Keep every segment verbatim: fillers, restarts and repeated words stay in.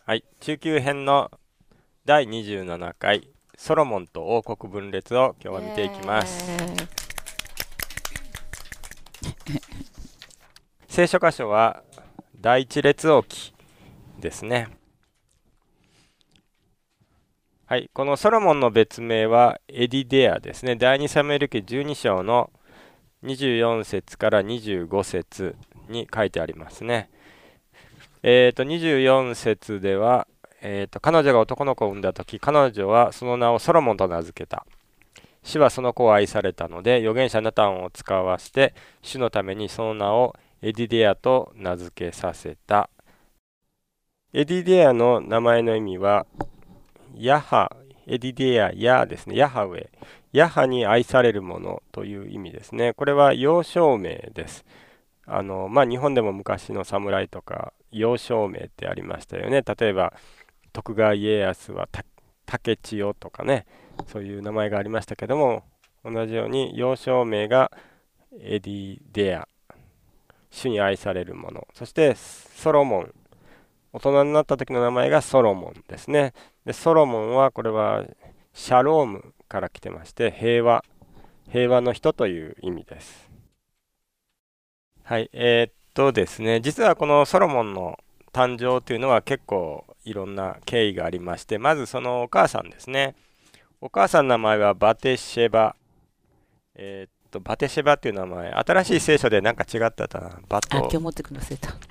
はい、中級編のだいにじゅうななかいソロモンと王国分裂を今日は見ていきます。聖書箇所は第一列王記ですね。はい、このソロモンの別名はエディデアですね。第二サムエル記じゅうに章のにじゅうよん節からにじゅうご節に書いてありますね。えーとにじゅうよん節では、えーと彼女が男の子を産んだ時、彼女はその名をソロモンと名付けた。主はその子を愛されたので、預言者ナタンを使わして主のためにその名をエディデアと名付けさせた。エディデアの名前の意味はヤハ、エディデア、ヤですね、ヤハウェ、ヤハに愛されるものという意味ですね。これは幼少名です。あのまあ、日本でも昔の侍とか幼少名ってありましたよね。例えば徳川家康はた竹千代とかね、そういう名前がありましたけども、同じように幼少名がエディデア、主に愛されるもの、そしてソロモン、大人になった時の名前がソロモンですね。でソロモンはこれはシャロームから来てまして、平和、平和の人という意味です。はい、えーっとですね、実はこのソロモンの誕生というのは結構いろんな経緯がありまして、まずそのお母さんですね。お母さんの名前はバテシェバ。えーっと、バテシェバっていう名前、新しい聖書でなんか違ったかな。バあ、今ト、 日持ってくの忘れた。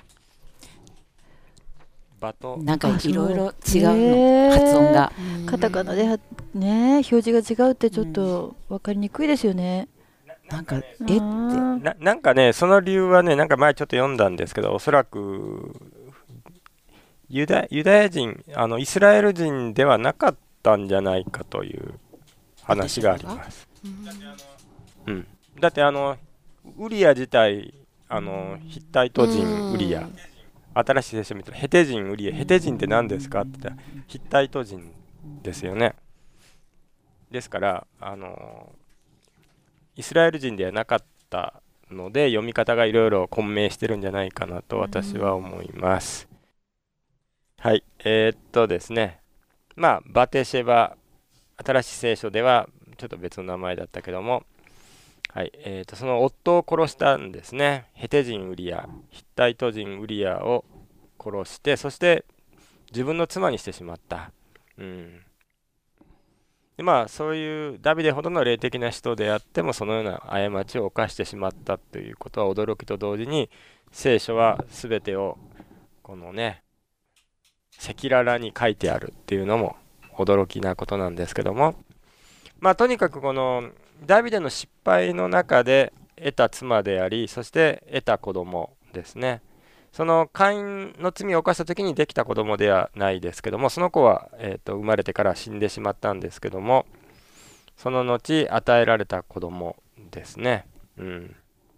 バト、 なんかあ、そう。 いろいろ違うの、 へ発音が。 ーカタカナではね、表示が違うってちょっと分かりにくいですよね。 なんか、えって。 あーな、なんかね、その理由はね、なんか前ちょっと読んだんですけど、おそらくユダ、ユダヤ人、あのイスラエル人ではなかったんじゃないかという話があります。うん、だってあのウリア自体、あのヒッタイト人ウリア、新しい聖書見たらヘテ人ウリア、ヘテ人って何ですかって言ったらヒッタイト人ですよね。ですからあのイスラエル人ではなかったので、読み方がいろいろ混迷してるんじゃないかなと私は思います。はい、えーっとですね、まあバテシェバ、新しい聖書ではちょっと別の名前だったけども、はい、えーと、その夫を殺したんですね。ヘテ人ウリア、ヒッタイト人ウリアを殺して、そして自分の妻にしてしまった。うん。で、まあ、そういうダビデほどの霊的な人であっても、そのような過ちを犯してしまったということは驚きと同時に、聖書は全てを、このね、赤裸々に書いてあるっていうのも驚きなことなんですけども、まあ、とにかくこのダビデの失敗の中で得た妻であり、そして得た子供ですね。そのカインの罪を犯した時にできた子供ではないですけども、その子は、えーと生まれてから死んでしまったんですけども、その後与えられた子供ですね。うん、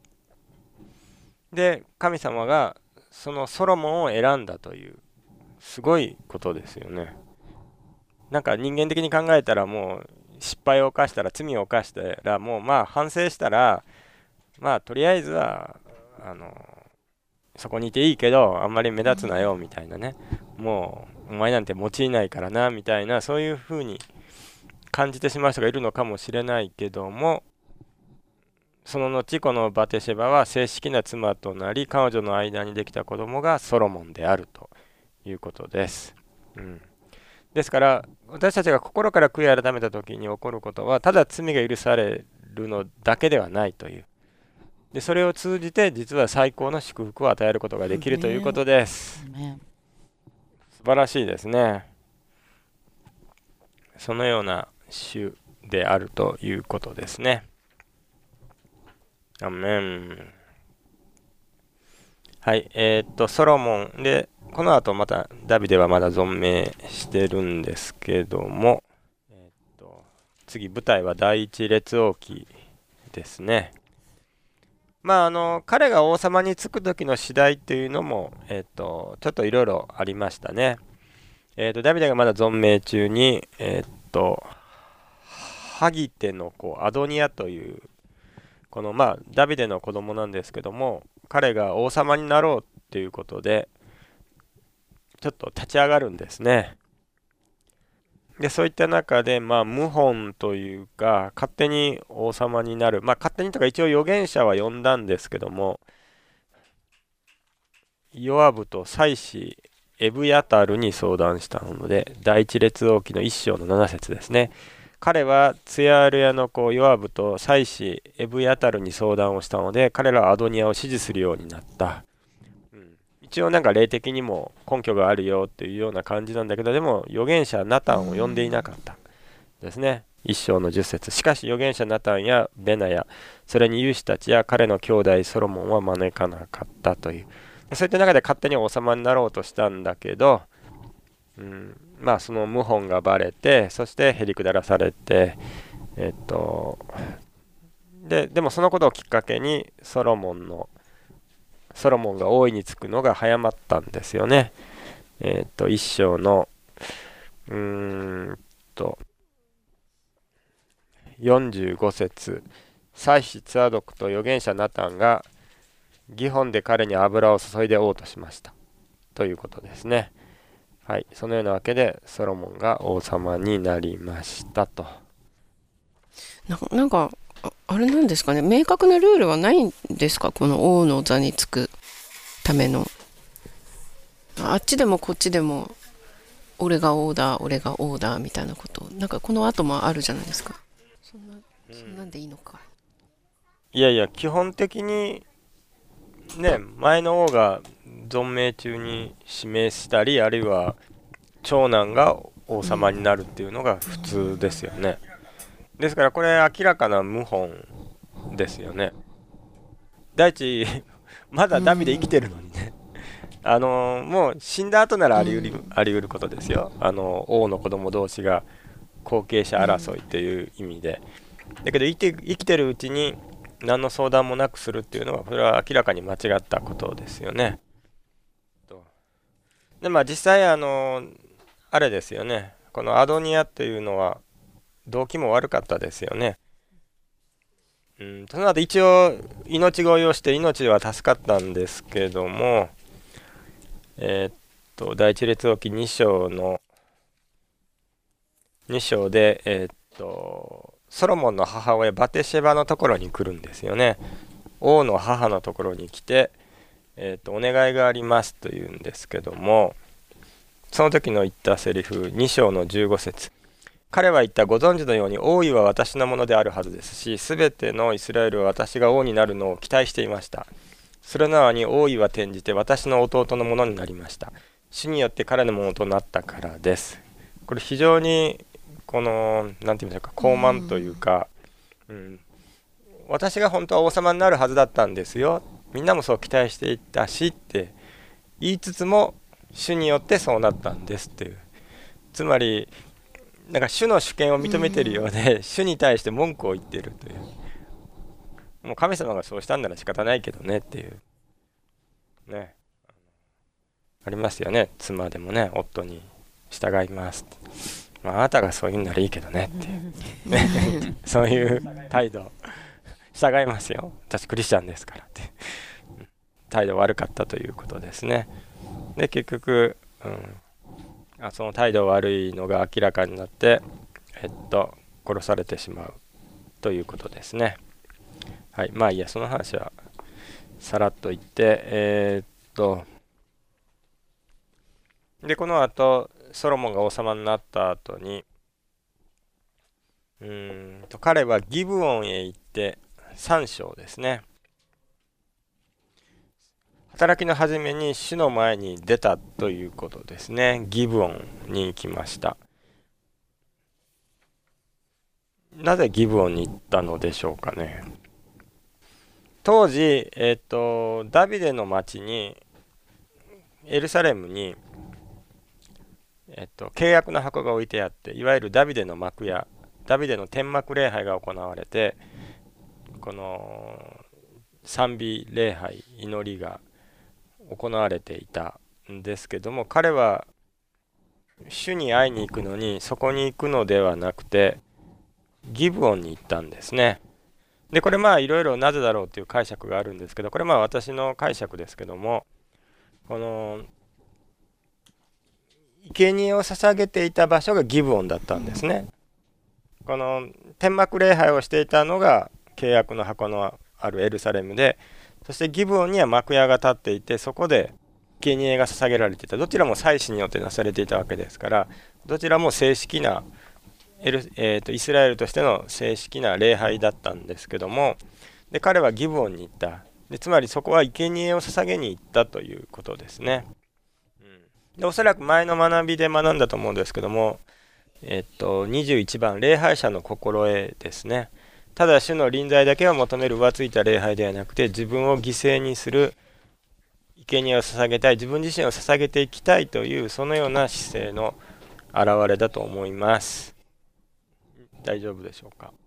で、神様がそのソロモンを選んだというすごいことですよね。なんか人間的に考えたら、もう失敗を犯したら、罪を犯したら、もうまあ反省したら、まあとりあえずはあのそこにいていいけど、あんまり目立つなよみたいなね、もうお前なんて用いないからなみたいな、そういう風に感じてしまう人がいるのかもしれないけども、その後このバテシェバは正式な妻となり、彼女の間にできた子供がソロモンであるということです。うん、ですから私たちが心から悔い改めた時に起こることは、ただ罪が許されるのだけではないという、でそれを通じて実は最高の祝福を与えることができるということです。 ね、 素晴らしいですね。そのような主であるということですね。アメン。はい、えーっとソロモンで、この後またダビデはまだ存命してるんですけども、えーっと次舞台は第一列王記ですね。まああの彼が王様につく時の次第っていうのも、えーっとちょっといろいろありましたね。えーっとダビデがまだ存命中に、えーっとハギテの子アドニアという、このまあダビデの子供なんですけども、彼が王様になろうっていうことで、 ちょっと立ち上がるんですね。で、そういった中で、まあ、謀反というか、勝手に王様になる。まあ、勝手にとか一応預言者は呼んだんですけども、ヨアブと妻子エブヤタルに相談したので、第一列王記の一章のなな節ですね。彼はツヤール屋の子ヨアブと妻子エブヤタルに相談をしたので、彼らはアドニアを支持するようになった。うん、一応なんか霊的にも根拠があるよっていうような感じなんだけど、でも預言者ナタンを呼んでいなかったですね。一章のじゅっ節。しかし預言者ナタンやベナヤ、それに勇士たちや彼の兄弟ソロモンは招かなかったという。そういった中で勝手に王様になろうとしたんだけど、うん、まあその謀反がバレて、そしてへりくだらされて、えっとででもそのことをきっかけにソロモンのソロモンが王位につくのが早まったんですよね。えっと一章のうーんとよんじゅうご節、祭司ツアドクと預言者ナタンがギホンで彼に油を注いで王としましたということですね。はい、そのようなわけでソロモンが王様になりましたと。 な、なんかああれなんですかね、明確なルールはないんですか、この王の座につくための。あっちでもこっちでも俺が王だ俺が王だみたいなこと、なんかこの後もあるじゃないですか。そんな、そんなんでいいのか。 いやいや、基本的にね、前の王が存命中に指名したり、あるいは長男が王様になるっていうのが普通ですよね。ですからこれ明らかな謀反ですよね。第一まだダビデ生きてるのにね、あのもう死んだ後ならあり得る、あり得ることですよ。あの王の子供同士が後継者争いという意味で。だけど生きて、生きてるうちに何の相談もなくするっていうのは、これは明らかに間違ったことですよね。でまあ実際あのあれですよね、このアドニアっていうのは動機も悪かったですよね。うん、その後一応命乞いをして命は助かったんですけども、えー、っと第一列王記に章のに章で、えー、っとソロモンの母親バテシェバのところに来るんですよね。王の母のところに来て、えー、っとお願いがありますというんですけども、その時の言ったセリフに章のじゅうご節。彼は言った。ご存知のように王位は私のものであるはずですし、すべてのイスラエルは私が王になるのを期待していました。それなのに王位は転じて私の弟のものになりました。主によって彼のものとなったからです。これ非常にこの何て言いましょうか、高慢というか、うん、私が本当は王様になるはずだったんですよ、みんなもそう期待していたしって言いつつも、主によってそうなったんですっていう、つまりなんか主の主権を認めてるようで、主に対して文句を言ってるという、もう神様がそうしたんなら仕方ないけどねっていうね、ありますよね。妻でもね、夫に従いますって、まあ、あなたがそう言うならいいけどねっていうそういう態度、従いますよ、私クリスチャンですからって態度悪かったということですね。で結局、うん、あその態度悪いのが明らかになって、えっと殺されてしまうということですね。はい、まあいいや、その話はさらっと言って、えー、っとでこの後ソロモンが王様になった後に、うーんと彼はギブオンへ行ってさん章ですね。働きの初めに主の前に出たということですね。ギブオンに行きました。なぜギブオンに行ったのでしょうかね。当時、えっと、ダビデの町に、エルサレムに、えっと、契約の箱が置いてあって、いわゆるダビデの幕や、ダビデの天幕礼拝が行われて、この賛美礼拝、祈りが行われていたんですけども、彼は主に会いに行くのにそこに行くのではなくてギブオンに行ったんですね。でこれまあいろいろなぜだろうという解釈があるんですけど、これまあ私の解釈ですけども、この生贄を捧げていた場所がギブオンだったんですね。この天幕礼拝をしていたのが契約の箱のあるエルサレムで、そしてギブオンには幕屋が立っていて、そこで生贄が捧げられていた。どちらも祭司によってなされていたわけですから、どちらも正式なエル、えーと、イスラエルとしての正式な礼拝だったんですけども、で彼はギブオンに行った。でつまりそこは生贄を捧げに行ったということですね。うん、でおそらく前の学びで学んだと思うんですけども、えっと、にじゅういちばん、礼拝者の心得ですね。ただ主の臨在だけを求める浮ついた礼拝ではなくて、自分を犠牲にする生贄を捧げたい、自分自身を捧げていきたいという、そのような姿勢の表れだと思います。大丈夫でしょうか。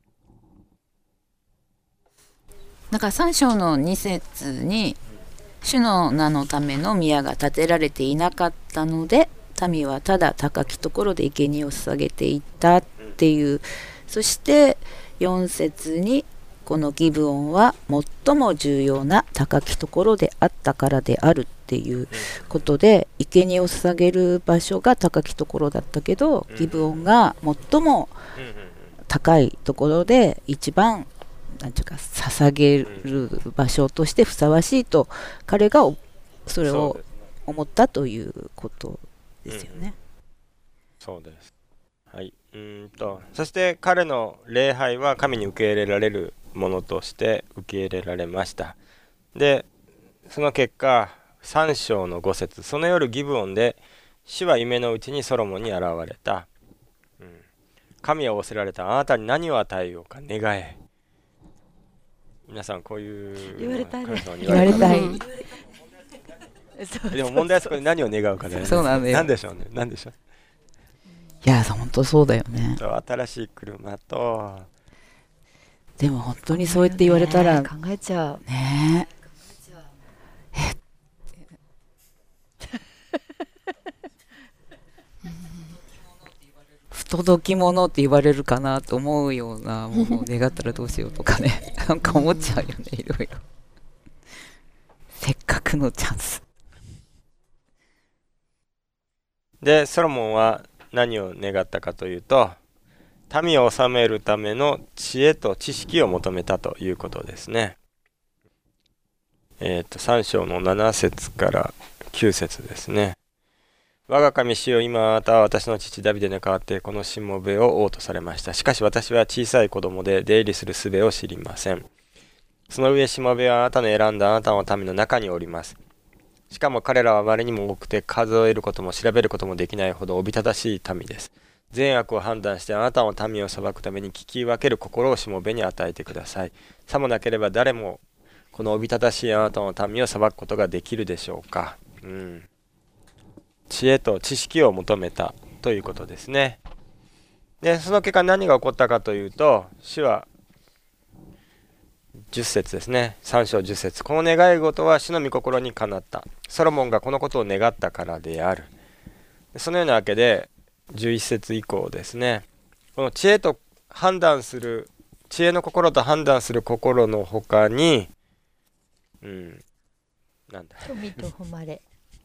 だからさん章のに節に主の名のための宮が建てられていなかったので民はただ高きところで生贄を捧げていったっていう、そしてよん節にこのギブオンは最も重要な高きところであったからであるっていうことで、生贄を捧げる場所が高きところだったけど、ギブオンが最も高いところで一番なんていうか捧げる場所としてふさわしいと彼がそれを思ったということですよね。 そうです。はい。うんとそして彼の礼拝は神に受け入れられるものとして受け入れられました。でその結果さん章のご節、その夜ギブオンで主は夢のうちにソロモンに現れた。うん、神は仰せられた。あなたに何を与えようか願え。皆さんこういう言われたいね。 言われたい。 でも問題はそこで何を願うかね。 そうなんだよ。 何でしょうね。何でしょう。 いや本当そうだよね。 新しい車と。 でも本当にそうやって言われたら、 考えちゃうねえ。不届き者って言われるかなと思うようなものを願ったらどうしようとかねなんか思っちゃうよね、いろいろ。せっかくのチャンスでソロモンは何を願ったかというと、民を治めるための知恵と知識を求めたということですね。えっとさん章のなな節からきゅう節ですね。我が神主よ、今あなたは私の父ダビデに代わってこのしもべを王とされました。しかし私は小さい子供で出入りする術を知りません。その上しもべはあなたの選んだあなたの民の中におります。しかも彼らはあまりにも多くて数えることも調べることもできないほどおびただしい民です。善悪を判断してあなたの民を裁くために聞き分ける心をしもべに与えてください。さもなければ誰もこのおびただしいあなたの民を裁くことができるでしょうか。うん、知恵と知識を求めたということですね。でその結果何が起こったかというと、主はじゅっ節ですね。さん章じゅっ節、この願い事は主の御心にかなった。ソロモンがこのことを願ったからである。そのようなわけでじゅういち節以降ですね、この知恵と判断する、知恵の心と判断する心のほかに、うん、なんだ富と誉れ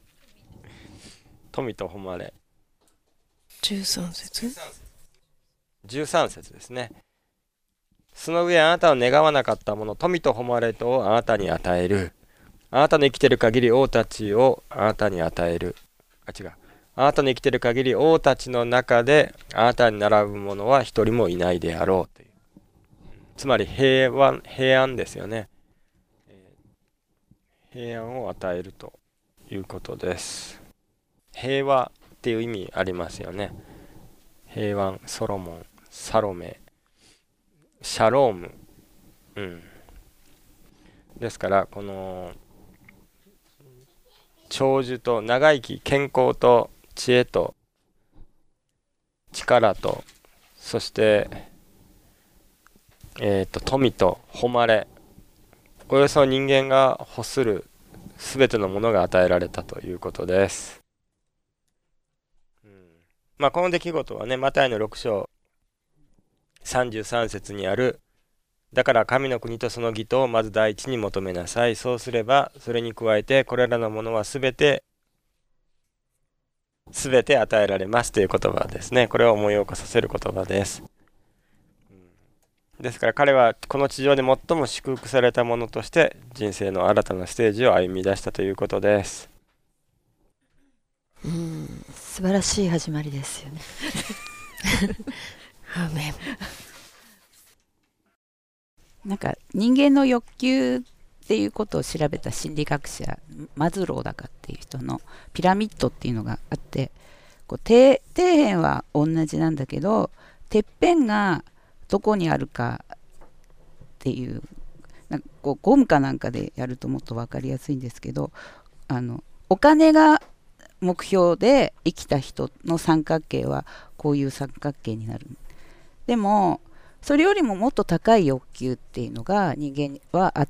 富と誉れじゅうさん節じゅうさん節ですね。その上あなたを願わなかったもの、富と誉れとをあなたに与える。あなたの生きている限り王たちをあなたに与える。あ、違う。あなたの生きている限り王たちの中であなたに並ぶ者は一人もいないであろうという。つまり平和、平安ですよね。平安を与えるということです。平和っていう意味ありますよね。平安、ソロモン、サロメ、シャローム、うん、ですからこの長寿と長生き、健康と知恵と力と、そしてえーと富と誉れ、およそ人間が欲するすべてのものが与えられたということです。うん、まあこの出来事はね、マタイのろく章さんじゅうさん節にある、だから神の国とその義とをまず第一に求めなさい。そうすればそれに加えてこれらのものはすべてすべて与えられますという言葉ですね。これを思い起こさせる言葉です。ですから彼はこの地上で最も祝福されたものとして人生の新たなステージを歩み出したということです。 うん、 素晴らしい始まりですよね。 アーメン。 なんか人間の欲求っていうことを調べた心理学者マズローだかっていう人のピラミッドっていうのがあって、こう底底辺は同じなんだけどてっぺんがどこにあるかっていう、なんかこうゴムかなんかでやるともっと分かりやすいんですけど、あのお金が目標で生きた人の三角形はこういう三角形になる。でもそれよりももっと高い欲求っていうのが人間はあって、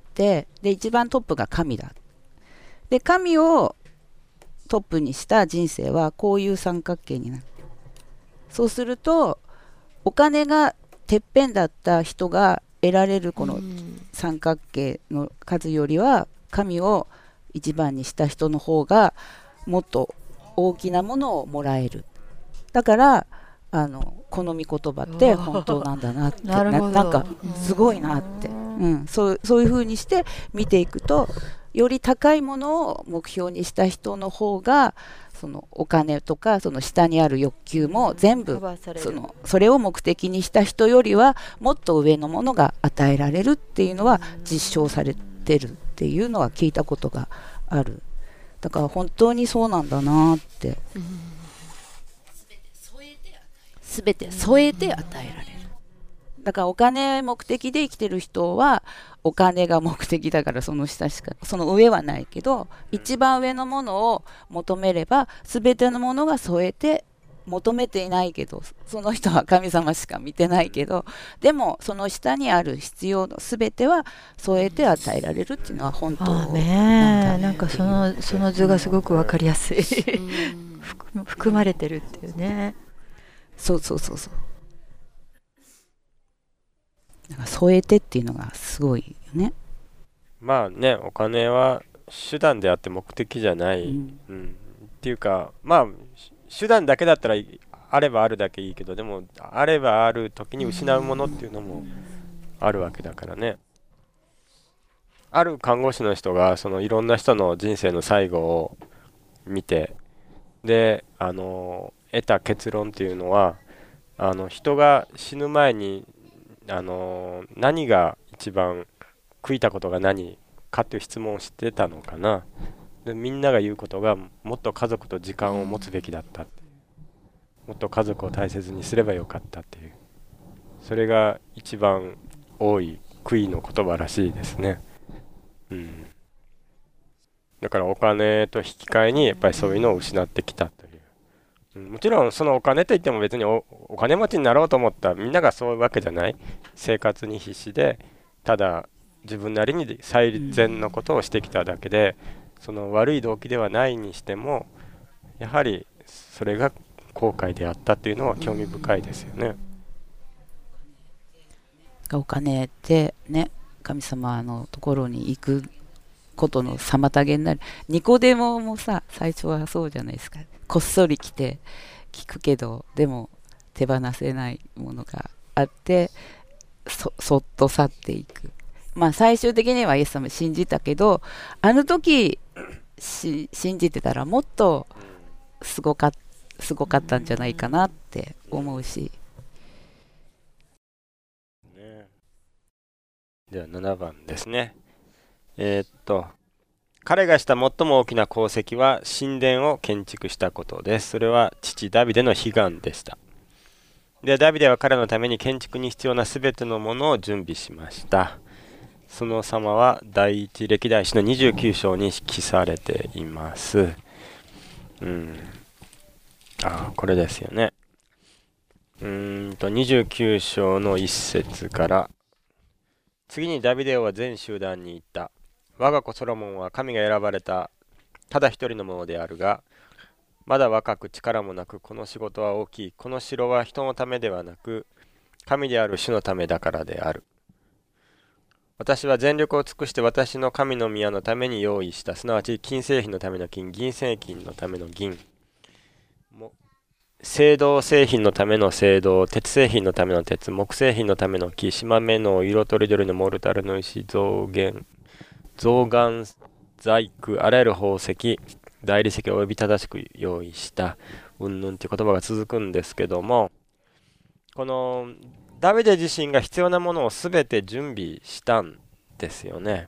で一番トップが神だ。で神をトップにした人生はこういう三角形になる。そうするとお金がてっぺんだった人が得られるこの三角形の数よりは神を一番にした人の方がもっと大きなものをもらえる。だからあのこの御言葉って本当なんだなってな, なんかすごいなって、うん、そうそういう風にして見ていくと、より高いものを目標にした人の方がそのお金とかその下にある欲求も全部そのそれを目的にした人よりはもっと上のものが与えられるっていうのは実証されてるっていうのは聞いたことがある。だから本当にそうなんだなって。すべて添えて与えられる。だからお金目的で生きてる人はお金が目的だからその下しかその上はないけど、一番上のものを求めれば全てのものが添えて求めていないけど、その人は神様しか見てないけど、でもその下にある必要の全ては添えて与えられるっていうのは本当なんだね。 なんかそのその図がすごく分かりやすい含まれてるっていうね。 そうそうそうそう。なんか添えてっていうのがすごいよね。 まあね、お金は手段であって目的じゃない、 うんうん、っていうか、まあ手段だけだったらあればあるだけいいけど、でもあればある時に失うものっていうのもあるわけだからね。ある看護師の人がそのいろんな人の人生の最後を見て、であの得た結論っていうのは、あの人が死ぬ前にあの何が一番悔いたことが何かっていう質問をしてたのかな。でみんなが言うことが、もっと家族と時間を持つべきだったって、もっと家族を大切にすればよかったっていう、それが一番多い悔いの言葉らしいですね。うん、だからお金と引き換えにやっぱりそういうのを失ってきたという、うん、もちろんそのお金といっても別に お, お金持ちになろうと思ったみんながそういうわけじゃない。生活に必死でただ自分なりに最善のことをしてきただけで、その悪い動機ではないにしてもやはりそれが後悔であったっていうのは興味深いですよね。 お金ってね、神様のところに行くことの妨げになる。ニコデモもさ、最初はそうじゃないですか。こっそり来て聞くけど、でも手放せないものがあって そ, そっと去っていく。まあ最終的にはイエス様信じたけど、あの時し信じてたらもっとすごかすごかったんじゃないかなって思うし、 ね、ではななばんですね。えー、っと彼がした最も大きな功績は神殿を建築したことです。それは父ダビデの悲願でした。でダビデは彼のために建築に必要なすべてのものを準備しました。その様は第一歴代史のにじゅうきゅう章に記されています。うん、あこれですよね。うーんとにじゅうきゅう章のいっ節から、次にダビデ王は全集団に言った。我が子ソロモンは神が選ばれたただ一人のものであるが、まだ若く力もなく、この仕事は大きい。この城は人のためではなく神である主のためだからである。私は全力を尽くして私の神の宮のために用意した、すなわち金製品のための金、銀製品のための銀、 も青銅製品のための青銅、鉄製品のための鉄、木製品のための木、島目の色とりどりのモルタルの石、象牙、象眼細工、あらゆる宝石、大理石を及び正しく用意した、うんぬんっていう言葉が続くんですけども、このダビデ自身が必要なものをすべて準備したんですよね。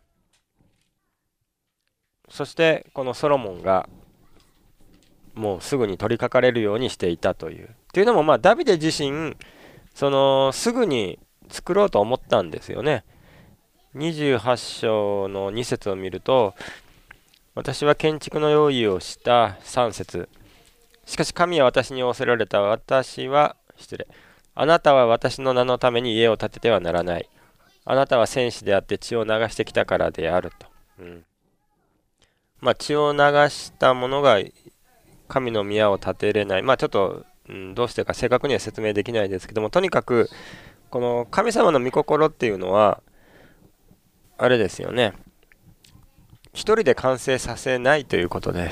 そしてこのソロモンがもうすぐに取り掛かれるようにしていたという。っていうのも、まあダビデ自身そのすぐに作ろうと思ったんですよね。にじゅうはち章のに節を見ると、私は建築の用意をしたさん節。しかし神は私に仰せられた。私は失礼。あなたは私の名のために家を建ててはならない。あなたは戦士であって血を流してきたからであると。うん、まあ血を流した者が神の宮を建てれない。まあちょっと、うん、どうしてか正確には説明できないですけども、とにかくこの神様の御心っていうのはあれですよね。一人で完成させないということです。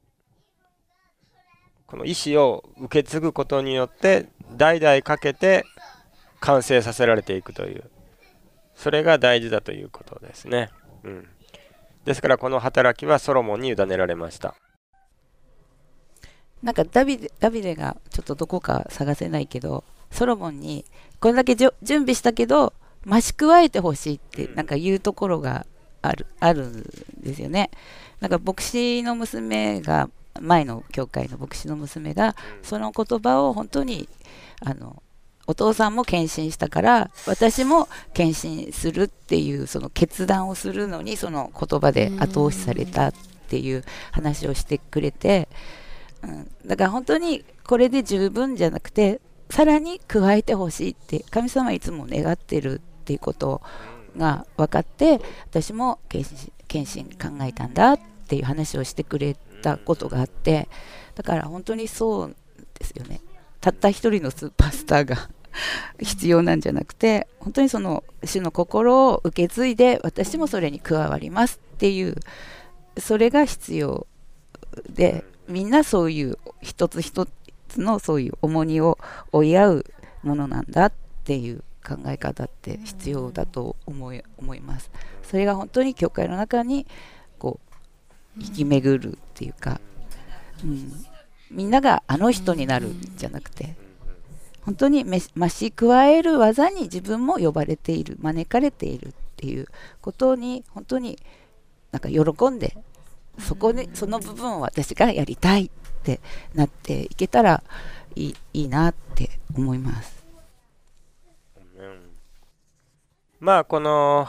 この意思を受け継ぐことによって代々かけて完成させられていくという、それが大事だということですね。うん、ですからこの働きはソロモンに委ねられました。 なんかダビデ、ダビデがちょっとどこか探せないけど、ソロモンにこれだけじょ準備したけど増し加えてほしいってなんか言うところがある、あるんですよね。なんか牧師の娘が、前の教会の牧師の娘がその言葉を本当にあのお父さんも献身したから私も献身するっていうその決断をするのにその言葉で後押しされたっていう話をしてくれて、うん、だから本当にこれで十分じゃなくてさらに加えてほしいって神様はいつも願ってるっていうことが分かって、私も献身、献身考えたんだっていう話をしてくれたことがあって、だから本当にそうですよね。たった一人のスーパースターが必要なんじゃなくて、本当にその主の心を受け継いで私もそれに加わりますっていう、それが必要で、みんなそういう一つ一つのそういう重荷を追い合うものなんだっていう考え方って必要だと思い、思います。それが本当に教会の中にこう生き巡るっていうか、うん、みんながあの人になるんじゃなくて、本当に増し加える技に自分も呼ばれている、招かれているっていうことに本当になんか喜んで、そこでその部分を私がやりたいってなっていけたらいい、いいなって思います。 うん、まあこの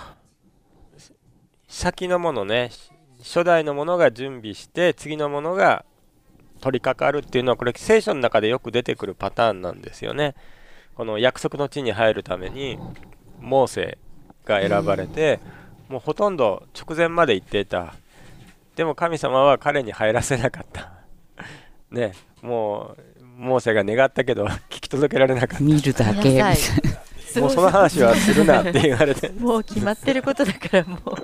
先のものね、初代のものが準備して次のものが取り掛かるっていうのは、これ聖書の中でよく出てくるパターンなんですよね。この約束の地に入るためにモーセが選ばれて、もうほとんど直前まで行っていた。でも神様は彼に入らせなかったね。もうモーセが願ったけど聞き届けられなかった。 見るだけもうその話はするなって言われてもう決まってることだからもう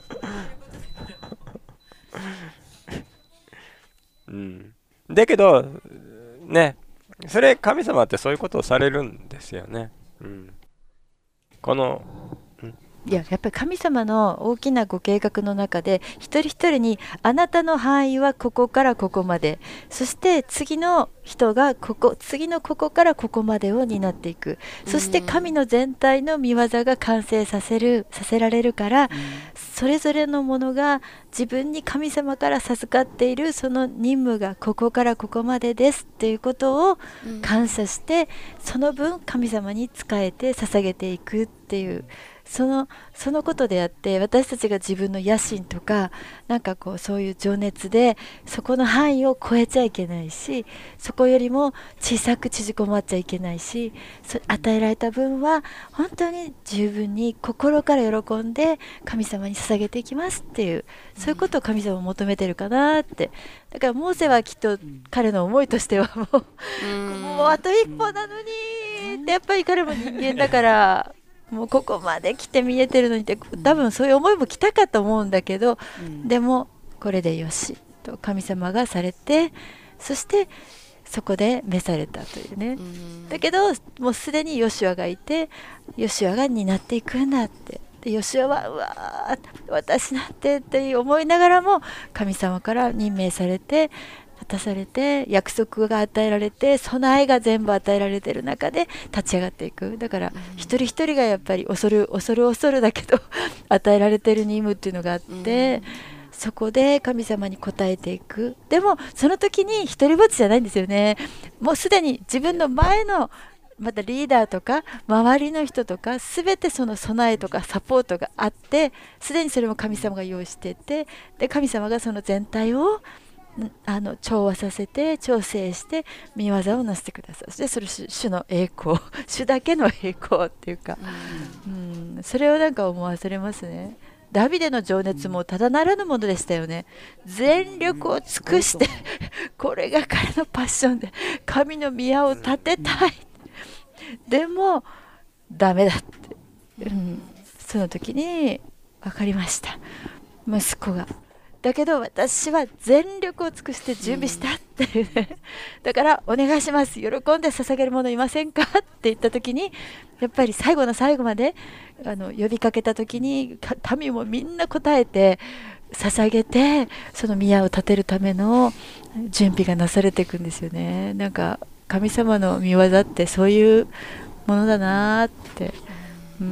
うん、だけどね、それ神様ってそういうことをされるんですよね。うん、このいや、やっぱり神様の大きなご計画の中で一人一人にあなたの範囲はここからここまで、そして次の人がここ、次のここからここまでを担っていく、そして神の全体の御業が完成させるさせられるから、それぞれのものが自分に神様から授かっているその任務がここからここまでですっていうことを感謝して、その分神様に仕えて捧げていくっていう、その、そのことであって、私たちが自分の野心とかなんかこうそういう情熱でそこの範囲を超えちゃいけないし、そこよりも小さく縮こまっちゃいけないし、そ与えられた分は本当に十分に心から喜んで神様に捧げていきますっていう、そういうことを神様を求めてるかなって。だからモーセはきっと彼の思いとしてはもう、もうあと一歩なのにって、やっぱり彼も人間だからもうここまで来て見えてるのにって、多分そういう思いも来たかと思うんだけど、うん、でもこれでよしと神様がされて、そしてそこで召されたというね。 うんだけどもうすでにヨシュアがいて、ヨシュアが担っていくんだって。でヨシュアはうわー私なんてって思いながらも神様から任命されて渡されて約束が与えられて備えが全部与えられている中で立ち上がっていく。だから一人一人がやっぱり恐る恐る恐るだけど与えられている任務っていうのがあって、そこで神様に応えていく。でもその時に一人ぼっちじゃないんですよね。もうすでに自分の前のまたリーダーとか周りの人とか全てその備えとかサポートがあって、すでにそれも神様が用意していて、で神様がその全体をあの調和させて調整して見業をなしてください。そしてそれ主主の栄光主だけの栄光っていうか、うん、それをなんか思わされますね。ダビデの情熱もただならぬものでしたよね。全力を尽くしてこれが彼のパッションで神の宮を建てたい。でもダメだって、うん、その時に分かりました、息子が。だけど私は全力を尽くして準備したっていうね、うん、だからお願いします、喜んで捧げる者いませんかって言った時に、やっぱり最後の最後まであの呼びかけた時に民もみんな答えて捧げて、その宮を建てるための準備がなされていくんですよね。なんか神様の御業ってそういうものだなって、うん、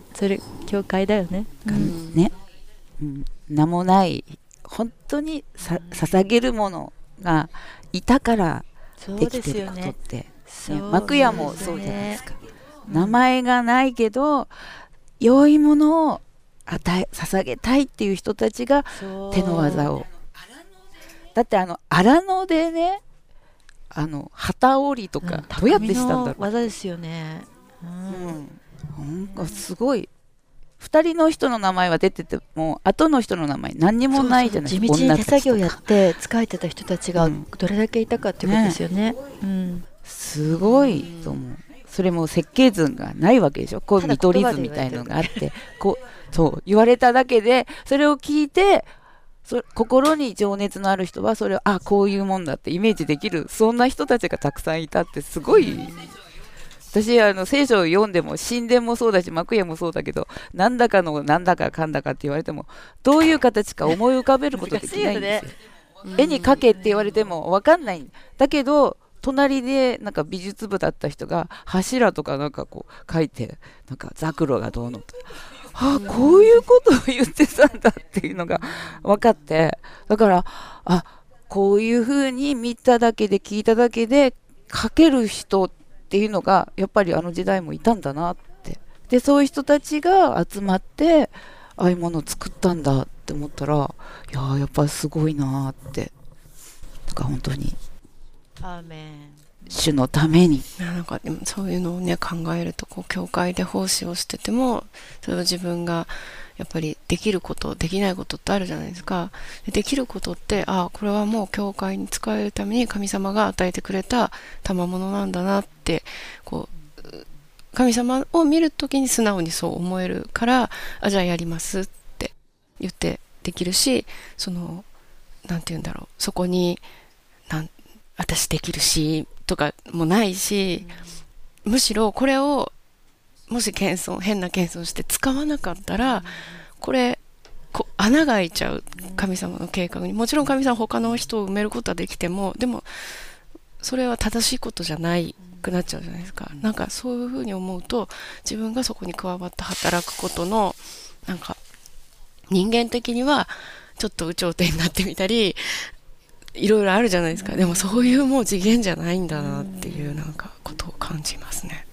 それ教会だよね、 うん、ね、うん、名もない本当にさ捧げるものがいたからできてることって、ねね、幕屋もそうじゃないですか、うん、名前がないけど良いものを与え捧げたいっていう人たちが手の技を、だってあの荒野でね、あの旗織りとかどうやってしたんだろう、 匠の技ですよね、うんうん、なんかすごいふたりの人の名前は出てても後の人の名前何にもないじゃないですか。 そうそう、地道に手作業やって使えてた人たちがどれだけいたかっていうことですよね、うん、 すごいと思う。それも設計図がないわけでしょ。こう見取り図みたいのがあってこうそう言われただけでそれを聞いて、そ心に情熱のある人はそれをあこういうもんだってイメージできる、そんな人たちがたくさんいたってすごい。私あの聖書を読んでも神殿もそうだし幕屋もそうだけど、なんだかのなんだかかんだかって言われてもどういう形か思い浮かべることできないんですよ。絵に描けって言われても分かんないんだけど、隣でなんか美術部だった人が柱とかなんかこう描いて、なんかザクロがどうのと、ああこういうことを言ってたんだっていうのが分かって、だからあこういう風に見ただけで聞いただけで描ける人っていうのがやっぱりあの時代もいたんだなって、でそういう人たちが集まってああいうものを作ったんだって思ったら、いややっぱすごいなって、なんか本当にアーメン主のために。 なんかでもそういうのをね考えると、こう教会で奉仕をしててもそれを自分がやっぱりできることできないことってあるじゃないですか。で、できることってあこれはもう教会に使えるために神様が与えてくれた賜物なんだなって、こう神様を見るときに素直にそう思えるから、あじゃあやりますって言ってできるし、そのなんて言うんだろう、そこになん私できるしとかもないし、むしろこれをもし謙遜変な謙遜して使わなかったら、これこ穴が開いちゃう神様の計画に。もちろん神様他の人を埋めることはできても、でもそれは正しいことじゃないくなっちゃうじゃないですか。なんかそういうふうに思うと、自分がそこに加わって働くことのなんか人間的にはちょっと有頂天になってみたりいろいろあるじゃないですか。でもそういうもう次元じゃないんだなっていうなんかことを感じますね。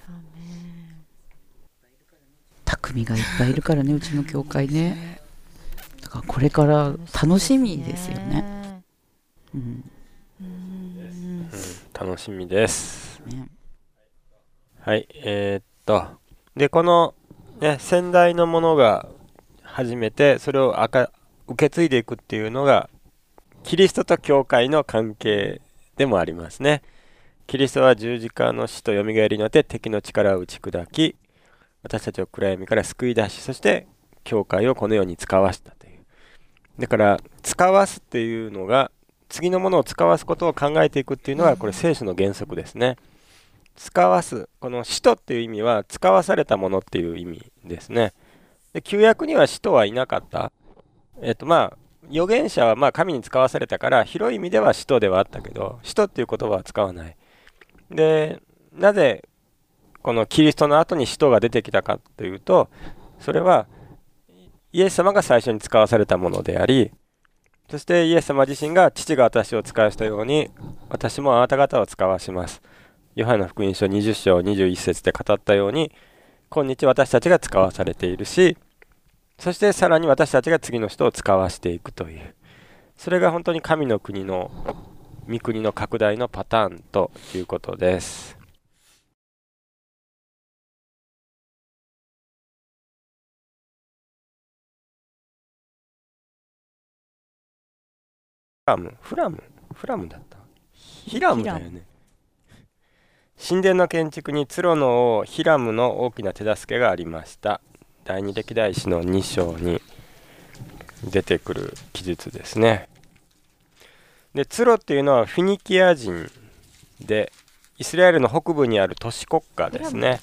匠がいっぱいいるからね、うちの教会ね。だからこれから楽しみですよね。うん、 うん、楽しみです、ね、はい、えー、っとでこの、ね、先代のものが始めてそれを赤受け継いでいくっていうのがキリストと教会の関係でもありますね。キリストは十字架の死とよみがえりによって敵の力を打ち砕き、私たちを暗闇から救い出し、そして教会をこのように使わしたという。だから使わすっていうのが次のものを使わすことを考えていくっていうのはこれ聖書の原則ですね。使わす、この使徒っていう意味は使わされたものっていう意味ですね。で旧約には使徒はいなかった。えっとまあ預言者はまあ神に使わされたから広い意味では使徒ではあったけど、使徒っていう言葉は使わない。でなぜこのキリストの後に使徒が出てきたかというと、それはイエス様が最初に使わされたものであり、そしてイエス様自身が父が私を使わしたように私もあなた方を使わします。ヨハネの福音書にじゅっ章にじゅういち節で語ったように、今日私たちが使わされているし、そしてさらに私たちが次の人を使わしていくという、それが本当に神の国の御国の拡大のパターンということです。フラムフラムフラムだったヒラムだよね。神殿の建築にツロの王ヒラムの大きな手助けがありました。第二歴代史のに章に出てくる記述ですね。でツロっていうのはフィニキア人でイスラエルの北部にある都市国家ですね。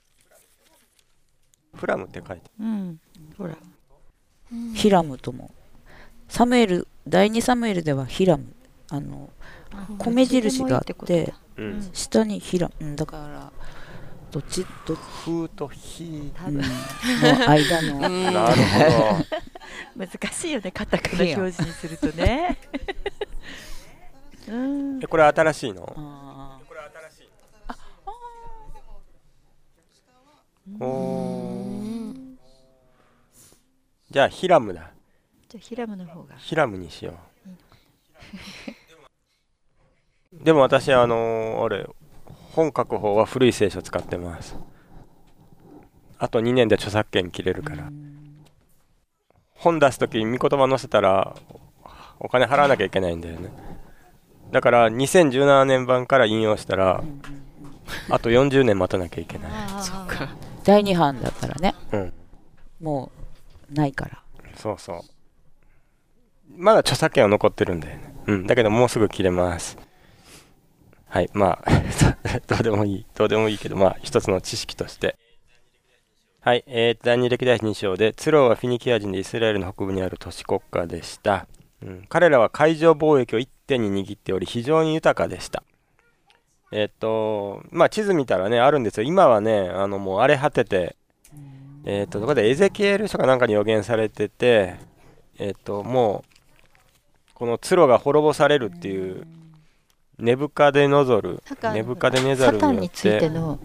フラムって書いてある。うん、ほらヒラムともサムエル第二サムエルではヒラム、あの米印があってうん、 下にヒラム、うん、だからどっちどっち風と火の間のなるほど難しいよね、カタカナ表示にするとねうん、これ新しいの？ あこれ新しいの？おじゃあヒラムだ。 じゃあヒラムの方がヒラムにしよう。でも私あのー、あれ本書く方は古い聖書使ってます。あとにねんで著作権切れるから。本出すときに御言葉載せたらお金払わなきゃいけないんだよね。だからにせんじゅうななねん版から引用したらあとよんじゅうねん待たなきゃいけない。 そっか。 だいに版だったらね、 うん、 もうないから。 そうそう。まだ著作権は残ってるんだよね。うん、だけどもうすぐ切れます。はい、まあどうでもいいどうでもいいけど、まあ一つの知識として。はい、えー、第二歴代史に章でツロはフィニキア人でイスラエルの北部にある都市国家でした。うん、彼らは海上貿易を一手に握っており非常に豊かでした。えー、っとまあ地図見たらねあるんですよ。今はねあのもう荒れ果てて、えー、っとどこでエゼキエル書かなんかに予言されてて、えー、っともうこのツロが滅ぼされるっていうネブカデノゾルネブカデネザルによってサタンについての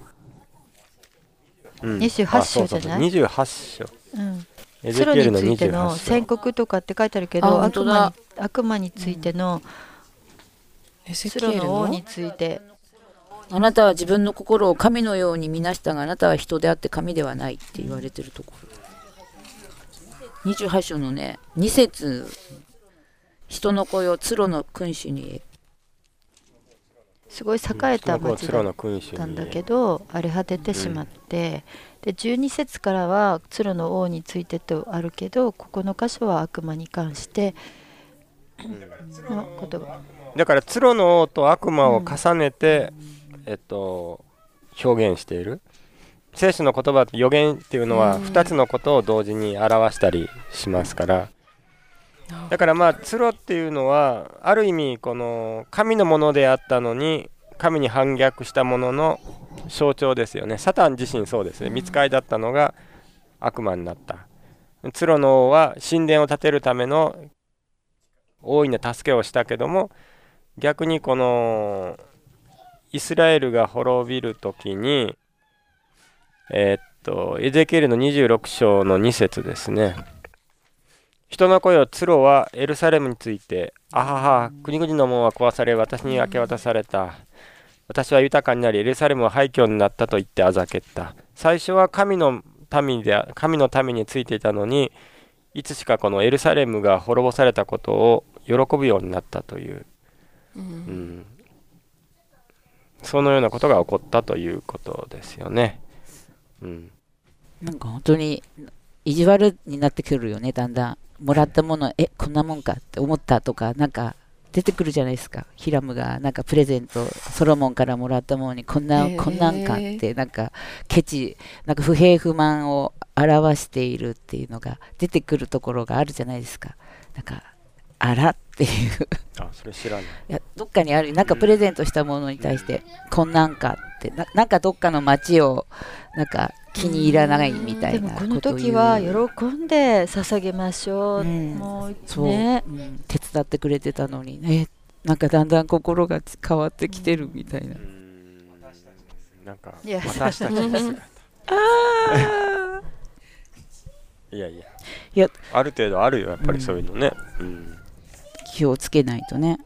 にじゅうはち章じゃない？ にじゅうはち章、 うん、エゼキエルのにじゅうはち章、宣告とかって書いてあるけど、悪魔に、悪魔についての、うん、ツロの王について、 あなたは自分の心を神のように見なしたがあなたは人であって神ではないって言われてるところ。にじゅうはち章のねに節、人の子よツロの君主にすごい栄えた町だったんだけど荒れ果ててしまって、うん、でじゅうに節からはツロの王についてとあるけど、ここの箇所は悪魔に関しての言葉だからツロの王と悪魔を重ねて、うん、えっと表現している聖書の言葉、予言っていうのはふたつのことを同時に表したりしますから、だからまあツロっていうのはある意味この神のものであったのに神に反逆したものの象徴ですよね。サタン自身そうですね。御使いだったのが悪魔になった。ツロの王は神殿を建てるための大いな助けをしたけども、逆にこのイスラエルが滅びる時にえー、っとエゼキエルのにじゅうろく章のに節ですね。人の子よツロはエルサレムについて、あはは国々の門は壊され私に明け渡された、私は豊かになりエルサレムは廃墟になったと言ってあざけった。最初は神の民で神の民についていたのに、いつしかこのエルサレムが滅ぼされたことを喜ぶようになったという、うんうん、そのようなことが起こったということですよね。うん、 なんか本当に意地悪になってくるよね。だんだんもらったものえこんなもんかって思ったとか、なんか出てくるじゃないですか。ヒラムがなんかプレゼントソロモンからもらったものにこんな、 へーこんなんかってなんかケチなんか不平不満を表しているっていうのが出てくるところがあるじゃないですか。なんかあらっていうあ、それ知らない。 いやどっかにあるなんかプレゼントしたものに対してこんなんかってななんかどっかの街をなんか気に入らないみたいなでもこのことを言う。 時は喜んで捧げましょう、 うんもうそう、 ね、 うん手伝ってくれてたのにね、なんかだんだん心が変わってきてるみたいなう。ーんなんかいや私たちの姿あいやいやいやある程度あるよやっぱりそういうのね、うん気をつけないとね。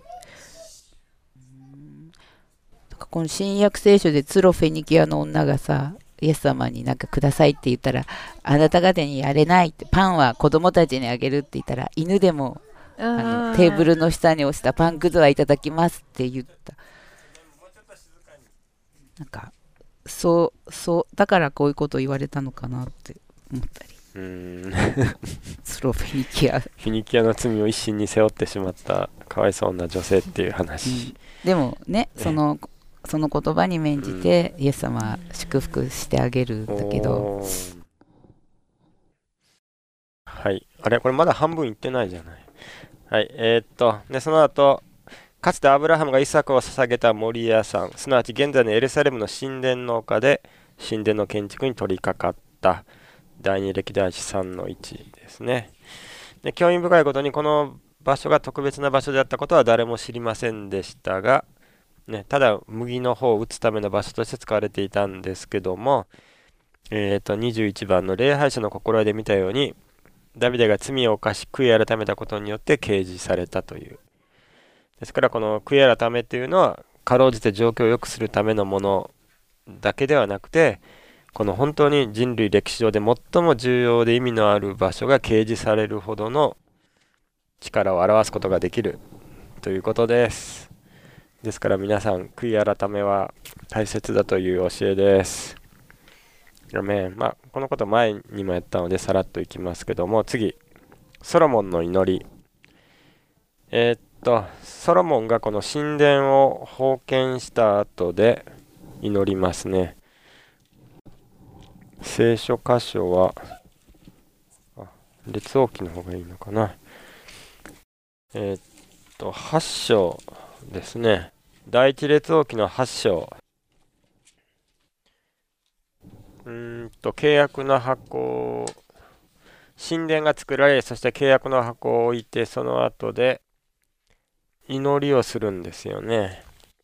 うんなんかこの新約聖書でツロフェニキアの女がさイエス様になんかくださいって言ったらあなた方にやれないってパンは子供たちにあげるって言ったら犬でもあのテーブルの下に落ちたパンくずはいただきますって言った。なんかそうそうだからこういうことを言われたのかなって思ったり。 うーんスロフェニキア、 フィニキアの罪を一身に背負ってしまったかわいそうな女性っていう話、 でもねそのその言葉に免じてイエス様は祝福してあげるんだけど、 おーはいあれこれまだ半分いってないじゃない。はいえー、っとでその後かつてアブラハムがイサクを捧げた森屋さんすなわち現在のエルサレムの神殿の丘で神殿の建築に取り掛かった第二歴代史さんのいちですね。で興味深いことにこの場所が特別な場所であったことは誰も知りませんでしたが、ね、ただ麦の方を打つための場所として使われていたんですけども、えー、とにじゅういちばんの礼拝者の心得で見たようにダビデが罪を犯し悔い改めたことによって掲示されたという。ですからこの悔い改めというのはかろうじて状況を良くするためのものだけではなくてこの本当に人類歴史上で最も重要で意味のある場所が掲示されるほどの力を表すことができるということです。ですから皆さん悔い改めは大切だという教えです。アメン。まあこのこと前にもやったのでさらっといきますけども次ソロモンの祈り。えーっとソロモンがこの神殿を封建した後で祈りますね。聖書箇所はあ列王記の方がいいのかな。えーっとはち章ですね。第一列王記のはち章。うーんと契約の箱神殿が作られそして契約の箱を置いてその後で祈りをするんですよね。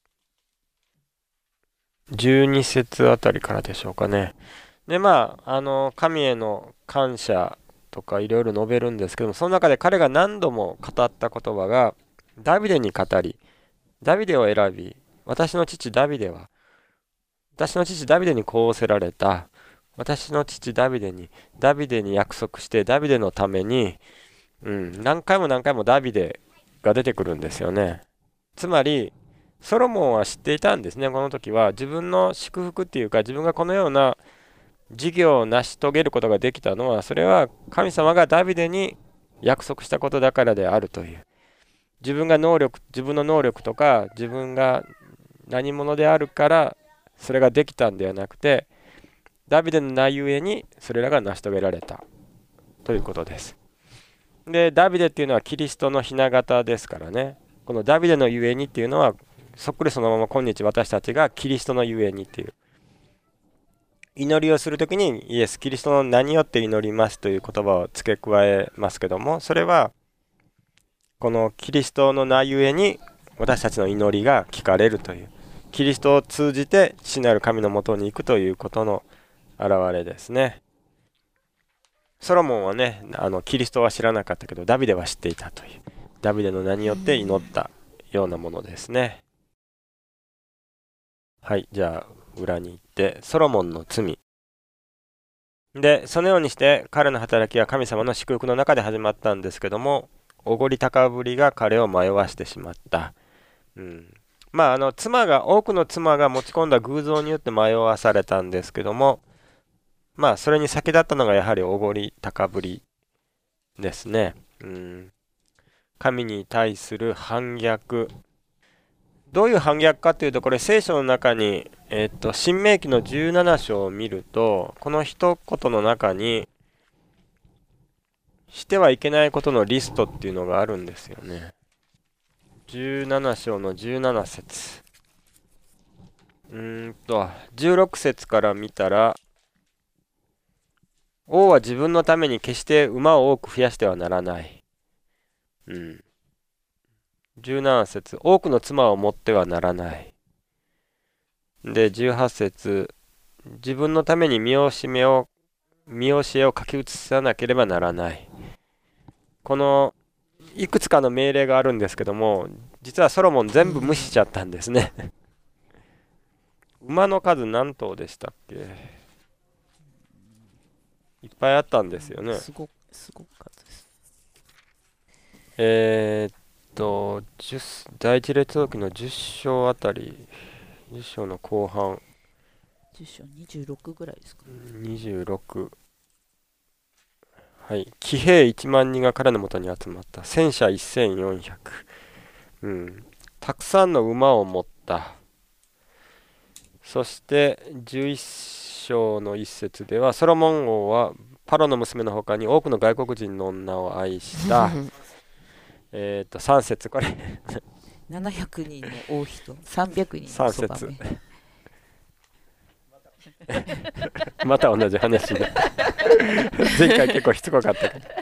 じゅうに節あたりからでしょうかね。でまああの神への感謝とかいろいろ述べるんですけどもその中で彼が何度も語った言葉がダビデに語りダビデを選び私の父ダビデは私の父ダビデにこうせられた私の父ダビデにダビデに約束してダビデのために、うん、何回も何回もダビデが出てくるんですよね。つまりソロモンは知っていたんですね。この時は自分の祝福っていうか自分がこのような事業を成し遂げることができたのはそれは神様がダビデに約束したことだからであるという自分が能力自分の能力とか自分が何者であるからそれができたんではなくてダビデの名ゆえにそれらが成し遂げられたということです。でダビデっていうのはキリストの雛形ですからね。このダビデのゆえにっていうのはそっくりそのまま今日私たちがキリストのゆえにっていう祈りをするときにイエス・キリストの名によって祈りますという言葉を付け加えますけどもそれはこのキリストの名ゆえに私たちの祈りが聞かれるというキリストを通じて父なる神のもとに行くということの表れですね。ソロモンはねあのキリストは知らなかったけどダビデは知っていたというダビデの名によって祈ったようなものですね。はいじゃあ裏に行ってソロモンの罪でそのようにして彼の働きは神様の祝福の中で始まったんですけどもおごり高ぶりが彼を迷わしてしまった、うん、まああの妻が多くの妻が持ち込んだ偶像によって迷わされたんですけどもまあそれに先立ったのがやはりおごり高ぶりですね、うん、 神に対する反逆。どういう反逆かというと、これ聖書の中に、えっと、新明記のじゅうなな章を見ると、この一言の中に、してはいけないことのリストっていうのがあるんですよね。じゅうなな章のじゅうなな節。うーんと、じゅうろく節から見たら、王は自分のために決して馬を多く増やしてはならない。うん。じゅうなな節、多くの妻を持ってはならない。で、じゅうはち節、自分のために見教えを、見教えを書き写さなければならない。この、いくつかの命令があるんですけども、実はソロモン全部無視しちゃったんですね。馬の数何頭でしたっけ？いっぱいあったんですよね。 すごすごかったです。 えーっと、じゅう第一列王記のじゅっ章あたり、じゅっ章の後半、 じゅっ章にじゅうろくぐらいですか。 にじゅうろく。はい。騎兵いちまん人が彼のもとに集まった。戦車せんよんひゃく。うん。たくさんの馬を持った。そしてじゅういっ章の一節では、ソロモン王はパロの娘の他に多くの外国人の女を愛した。えっと、さん節、これ。 ななひゃくにんの王妃とさんびゃくにんのそばめ。 また同じ話で。前回結構しつこかったけど。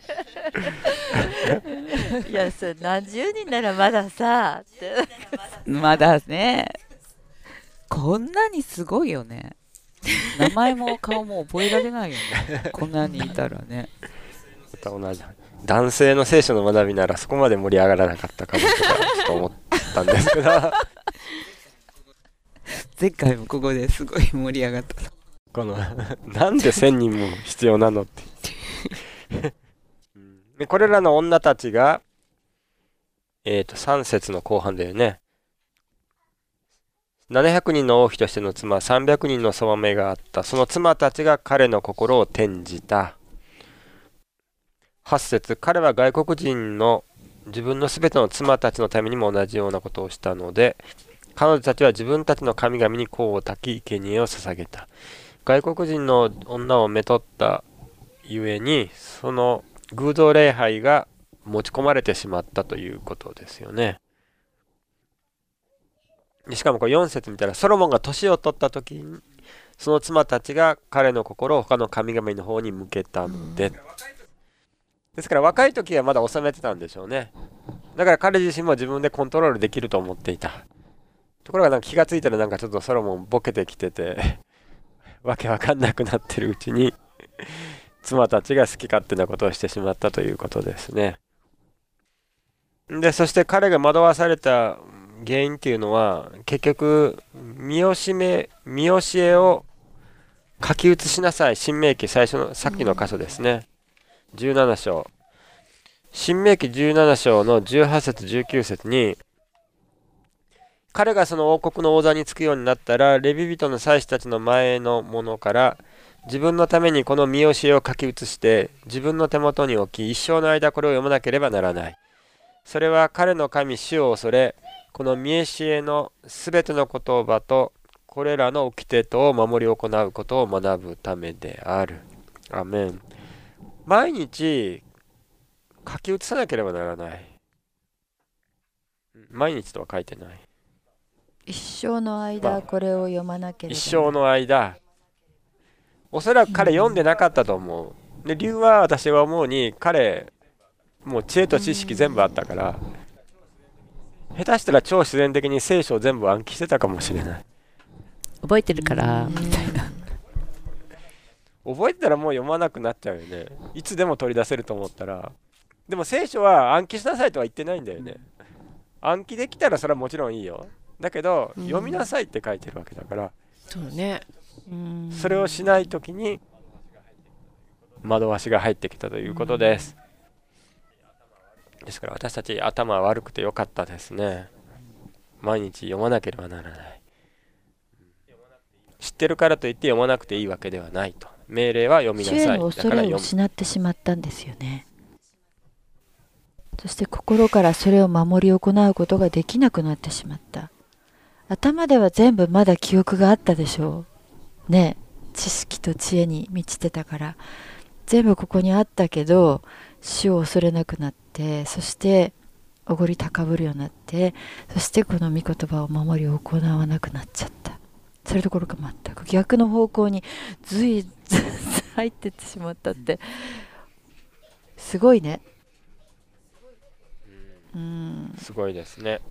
いや、それ何十人ならまださってまだね、こんなにすごいよね。名前も顔も覚えられないよね。こんなにいたらね。 また同じ。男性の聖書の学びならそこまで盛り上がらなかったかもとかちょっと思ったんですけど。 前回もここですごい盛り上がったの。 このなんでせんにんも必要なのってで、これらの女たちがえっとさん節の後半だよね。ななひゃくにんの王妃としての妻、さんびゃくにんのそばめがあった。その妻たちが彼の心を転じた。はち節、彼は外国人の自分のすべての妻たちのためにも同じようなことをしたので、彼女たちは自分たちの神々に香を焚き、生贄を捧げた。外国人の女をめとったゆえに、その偶像礼拝が持ち込まれてしまったということですよね。しかもこれよん節見たら、ソロモンが年を取った時に、その妻たちが彼の心を他の神々の方に向けたので。ですから若い時はまだ収めてたんでしょうね。だから彼自身も自分でコントロールできると思っていた。ところがなんか気がついたらなんかちょっとソロモンボケてきててわけわかんなくなってるうちに妻たちが好き勝手なことをしてしまったということですね。で、そして彼が惑わされた原因っていうのは結局見教え、見教えを書き写しなさい。新明記最初のさっきの箇所ですね。じゅうなな章。新明記じゅうなな章のじゅうはち節じゅうきゅう節に、彼がその王国の王座につくようになったら、レビ人の祭司たちの前のものから自分のためにこの見教えを書き写して自分の手元に置き、一生の間これを読まなければならない。それは彼の神主を恐れ、この見教えのすべての言葉とこれらの掟とを守り行うことを学ぶためである。アメン。毎日書き写さなければならない。毎日とは書いてない。 一生の間これを読まなければ。 一生の間。おそらく彼読んでなかったと思う。で、理由は私は思うに、彼もう知恵と知識全部あったから、下手したら超自然的に聖書を全部暗記してたかもしれない。 覚えてるからみたいな。 覚えてたらもう読まなくなっちゃうよね。いつでも取り出せると思ったら。でも聖書は暗記しなさいとは言ってないんだよね。暗記できたらそれはもちろんいいよ。だけど、うん、読みなさいって書いてるわけだから。 そうね。 それをしないときに惑わしが入ってきたということです。ですから私たち頭は悪くてよかったですね。毎日読まなければならない。知ってるからといって読まなくていいわけではないと。命令は読みなさい。 主への恐れを失ってしまったんですよね。 そして心からそれを守り行うことができなくなってしまった。頭では全部まだ記憶があったでしょうね。知識と知恵に満ちてたから全部ここにあったけど、死を恐れなくなって、そしておごり高ぶるようになって、そしてこの御言葉を守り行わなくなっちゃった。それどころか全く逆の方向に随い入ってってしまったって、すごいね。うん、 すごいですね。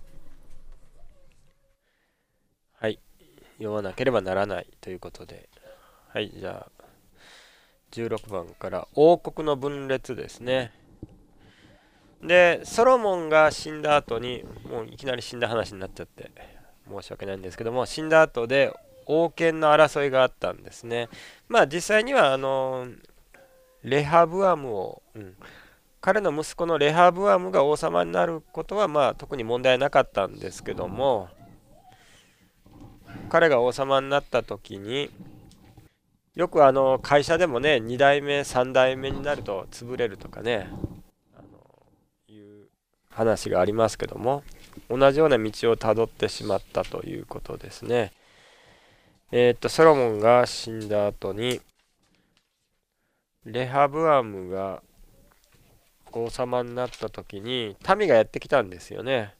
はい、読まなければならないということで、はい、じゃあじゅうろくばんから王国の分裂ですね。でソロモンが死んだ後に、もういきなり死んだ話になっちゃって申し訳ないんですけども、死んだ後で王権の争いがあったんですね。まあ実際にはあのレハブアムを、うん、彼の息子のレハブアムが王様になることはまあ特に問題なかったんですけども、彼が王様になった時によくあの会社でもね、に代目さん代目になると潰れるとかね、あのいう話がありますけども、同じような道をたどってしまったということですね。えー、っとソロモンが死んだ後にレハブアムが王様になった時に民がやってきたんですよね。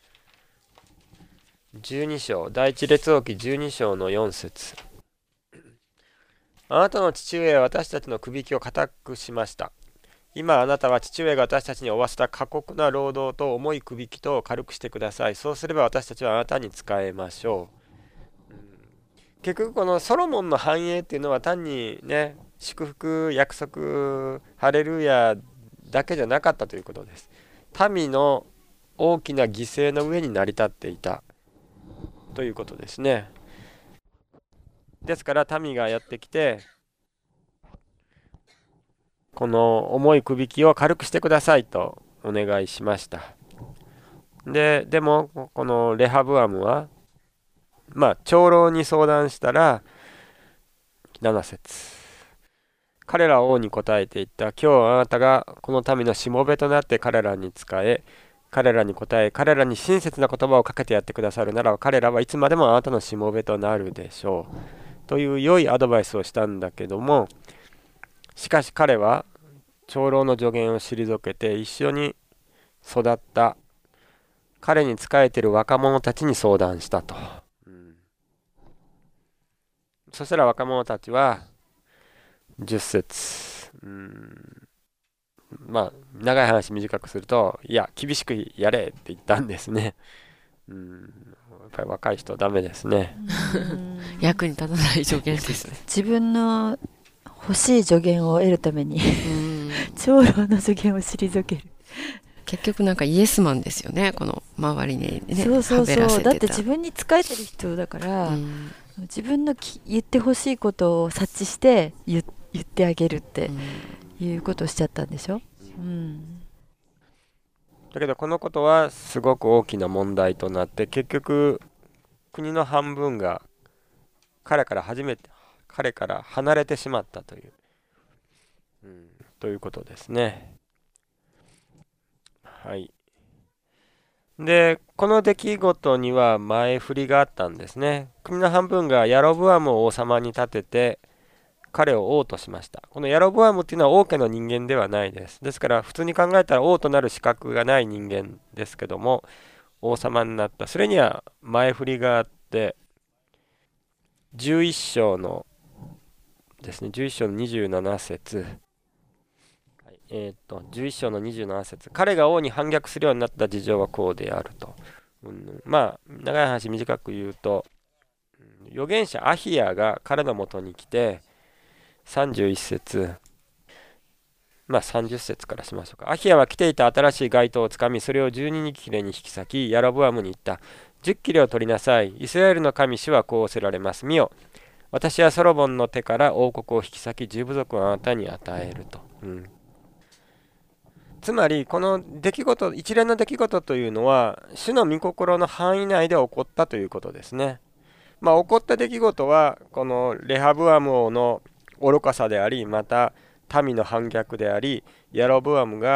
じゅうに章、第一列王記じゅうに章のよん節。あなたの父上は私たちのくびきを固くしました。今あなたは父上が私たちに負わせた過酷な労働と重いくびきと軽くしてください。そうすれば私たちはあなたに仕えましょう。うん、結局このソロモンの繁栄っていうのは単にね、祝福、約束、ハレルヤだけじゃなかったということです。民の大きな犠牲の上に成り立っていたということですね。ですから民がやってきて、この重いくびきを軽くしてくださいとお願いしました。で、でもこのレハブアムはまあ長老に相談したらなな節、彼らは王に答えていった。今日あなたがこの民のしもべとなって彼らに仕え、彼らに答え、彼らに親切な言葉をかけてやってくださるなら、彼らはいつまでもあなたのしもべとなるでしょうという良いアドバイスをしたんだけども、しかし彼は長老の助言を退けて一緒に育った彼に仕えている若者たちに相談したと、うん、そしたら若者たちはじゅっ節、うん、まあ長い話短くすると、いや厳しくやれって言ったんですね。うん、やっぱり若い人ダメですね。 役に立たない助言ですね。 自分の欲しい助言を得るために長老の助言を退ける。 結局なんかイエスマンですよね、この周りにね。 そうそうそう、 はべらせてた。 だって自分に仕えてる人だから、うん、自分のき言ってほしいことを察知して言、言ってあげるっていうことをしちゃったんでしょ、うん、 だけどこのことはすごく大きな問題となって、結局国の半分が彼から初めて彼から離れてしまったという、うん、ということですね。はい。で、この出来事には前振りがあったんですね。国の半分がヤロブアムを王様に立てて彼を王としました。このヤロブアムっていうのは王家の人間ではないです。ですから普通に考えたら王となる資格がない人間ですけども、王様になった。それには前振りがあって、じゅういっ章のですね、じゅういっ章のにじゅうなな節、はい、えー、っとじゅういっ章のにじゅうなな節、彼が王に反逆するようになった事情はこうであると、うん、まあ長い話短く言うと、預言者アヒヤが彼のもとに来て、さんじゅういち節、まあさんじゅっ節からしましょうか。アヒヤは着ていた新しい街灯をつかみ、それをじゅうに切れに引き裂き、ヤロブアムに言った。じゅっ切れを取りなさい。イスラエルの神主はこうおせられます。見よ、私はソロモンの手から王国を引き裂き、じゅう部族をあなたに与えると、うん、つまりこの出来事、一連の出来事というのは主の御心の範囲内で起こったということですね。まあ起こった出来事はこのレハブアム王の愚かさであり、また民の反逆であり、ヤロブアムが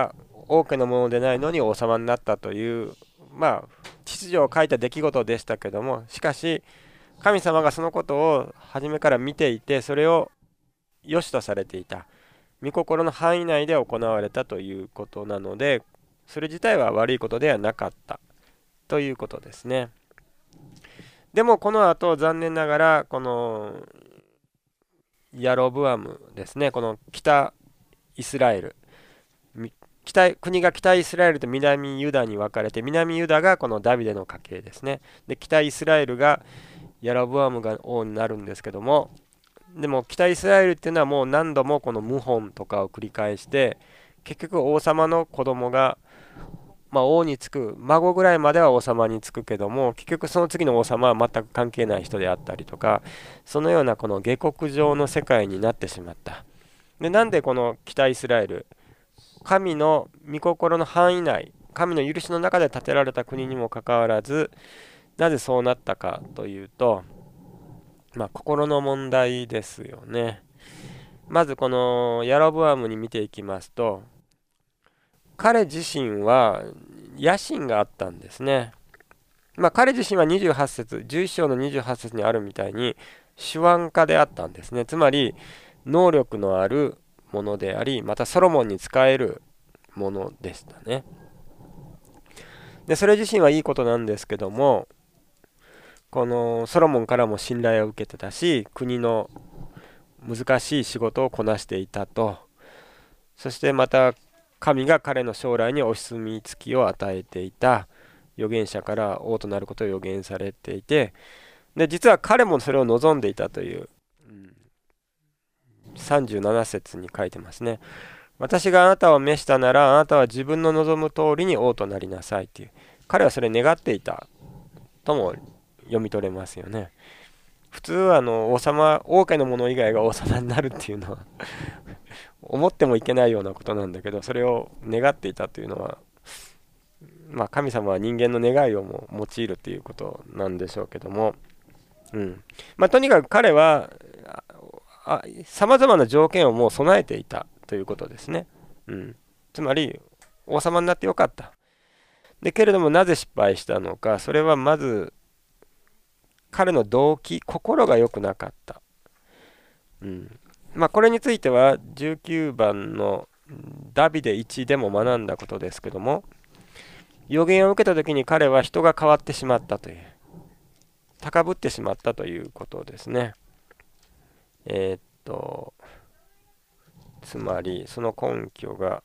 王家のものでないのに王様になったという、まあ秩序を書いた出来事でしたけども、しかし神様がそのことを初めから見ていて、それを良しとされていた、御心の範囲内で行われたということなので、それ自体は悪いことではなかったということですね。でもこの後残念ながらこのヤロブアムですね、この北イスラエル、北国が北イスラエルと南ユダに分かれて、南ユダがこのダビデの家系ですね。で北イスラエルがヤロブアムが王になるんですけども、でも北イスラエルっていうのはもう何度もこの謀反とかを繰り返して、結局王様の子供がまあ王につく、孫ぐらいまでは王様につくけども、結局その次の王様は全く関係ない人であったりとか、そのようなこの下克上の世界になってしまった。でなんでこの北イスラエル、神の御心の範囲内、神の許しの中で建てられた国にもかかわらず、なぜそうなったかというと、まあ心の問題ですよね。まずこのヤロブアムに見ていきますと、彼自身は野心があったんですね。まあ彼自身はにじゅうはち節、じゅういっ章のにじゅうはち節にあるみたいに手腕家であったんですね。つまり能力のあるものであり、またソロモンに仕えるものでしたね。でそれ自身はいいことなんですけども、このソロモンからも信頼を受けてたし、国の難しい仕事をこなしていたと。そしてまた神が彼の将来にお墨付きを与えていた、預言者から王となることを預言されていて、で実は彼もそれを望んでいたという、うん、さんじゅうなな節に書いてますね。私があなたを召したなら、あなたは自分の望む通りに王となりなさいという、彼はそれ願っていたとも読み取れますよね。普通あの王様、王家の者以外が王様になるっていうのは思ってもいけないようなことなんだけど、それを願っていたというのは、まあ神様は人間の願いをも用いるっていうことなんでしょうけども、うんまあ、とにかく彼はさまざまな条件をもう備えていたということですね。うん、つまり王様になってよかった。でけれどもなぜ失敗したのか、それはまず彼の動機、心が良くなかった。うんまあ、これについてはじゅうきゅうばんのダビデいちでも学んだことですけども、預言を受けた時に彼は人が変わってしまったという、高ぶってしまったということですね。えー、っとつまりその根拠が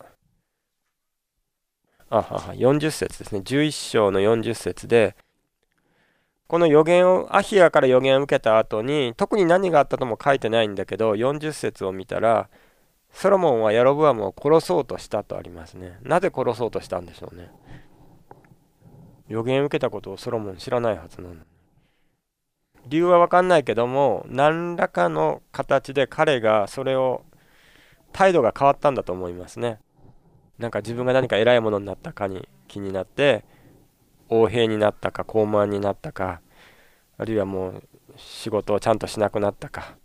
あははよんじゅっ節ですね。じゅういっ章のよんじゅっ節で、この預言をアヒヤから預言を受けた後に特に何があったとも書いてないんだけど、よんじゅっ節を見たらソロモンはヤロブアムを殺そうとしたとありますね。なぜ殺そうとしたんでしょうね。預言を受けたことをソロモン知らないはずなの。理由は分かんないけども、何らかの形で彼がそれを態度が変わったんだと思いますね。なんか自分が何か偉いものになったかに気になって王兵になったか高慢になったか、あるいはもう仕事をちゃんとしなくなったか、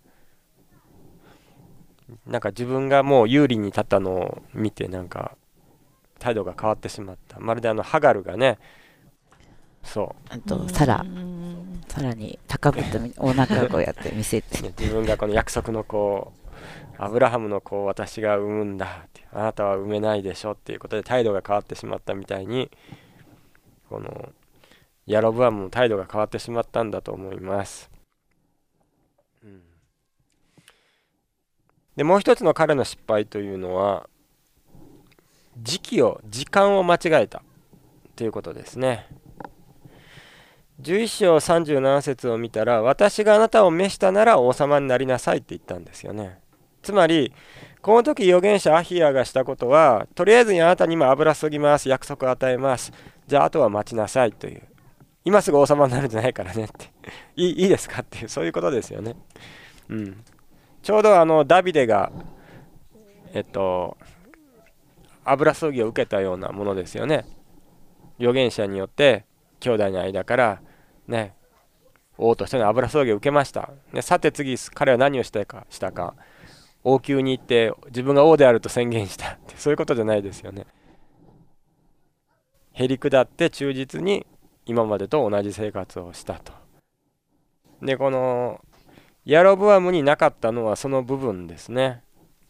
なんか自分がもう有利に立ったのを見てなんか態度が変わってしまった。まるであのハガルがね、そうあとサラさらに高ぶったお腹をこうやって見せて自分がこの約束の子、アブラハムの子を私が産むんだって、あなたは産めないでしょっていうことで態度が変わってしまったみたいに、このヤロブアムも態度が変わってしまったんだと思います。うん、でもう一つの彼の失敗というのは、時期を時間を間違えたということですね。じゅういっ章さんじゅうなな節を見たら、私があなたを召したなら王様になりなさいって言ったんですよね。つまりこの時預言者アヒヤがしたことは、とりあえずにあなたに今油注ぎます、約束を与えます、じゃああとは待ちなさいという、今すぐ王様になるんじゃないからねっていい、いいですかっていう、そういうことですよね。うん、ちょうどあのダビデがえっと油注ぎを受けたようなものですよね。預言者によって兄弟の間からね、王としての油注ぎを受けました、ね、さて次彼は何をしたかしたか王宮に行って自分が王であると宣言したって、そういうことじゃないですよね。 へり下って忠実に今までと同じ生活をしたと。でこのヤロブアムになかったのはその部分ですね。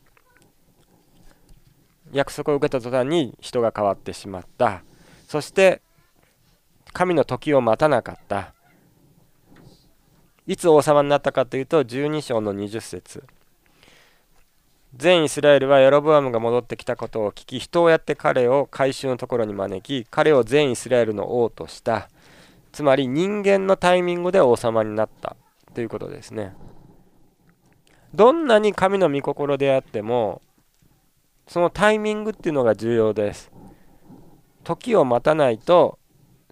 約束を受けた途端に人が変わってしまった。そして神の時を待たなかった。いつ王様になったかというとじゅうに章のにじゅっ節。全イスラエルはヤロブアムが戻ってきたことを聞き、人をやって彼を改宗のところに招き、彼を全イスラエルの王とした。つまり人間のタイミングで王様になったということですね。どんなに神の御心であってもそのタイミングっていうのが重要です。時を待たないと、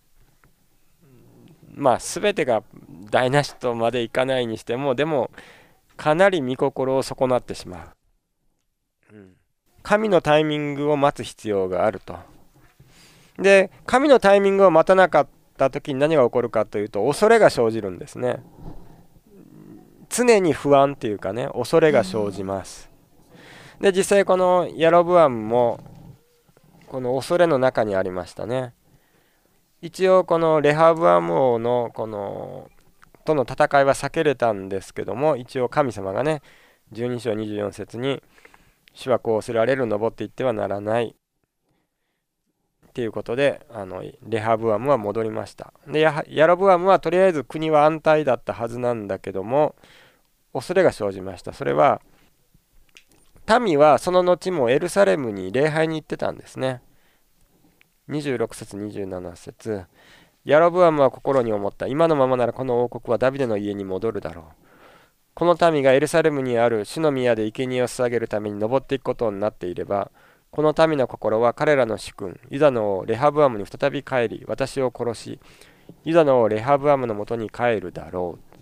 まあ全てが台無しとまでいかないにしても、でもかなり御心を損なってしまう、うん、神のタイミングを待つ必要があると。で神のタイミングを待たなかった時に何が起こるかというと、恐れが生じるんですね。常に不安というかね、恐れが生じます。で実際このヤロブアムもこの恐れの中にありましたね。一応このレハブアム王のこのとの戦いは避けれたんですけども、一応神様がねじゅうに章にじゅうよん節に主はこうおせられる、登っていってはならないっていうことで、あのレハブアムは戻りました。でヤロブアムはとりあえず国は安泰だったはずなんだけども、恐れが生じました。それは民はその後もエルサレムに礼拝に行ってたんですね。にじゅうろく節にじゅうなな節。ヤロブアムは心に思った。今のままならこの王国はダビデの家に戻るだろう。この民がエルサレムにある主の宮で生贄を捧げるために登っていくことになっていれば、この民の心は彼らの主君ユダの王レハブアムに再び帰り、私を殺しユダの王レハブアムのもとに帰るだろう。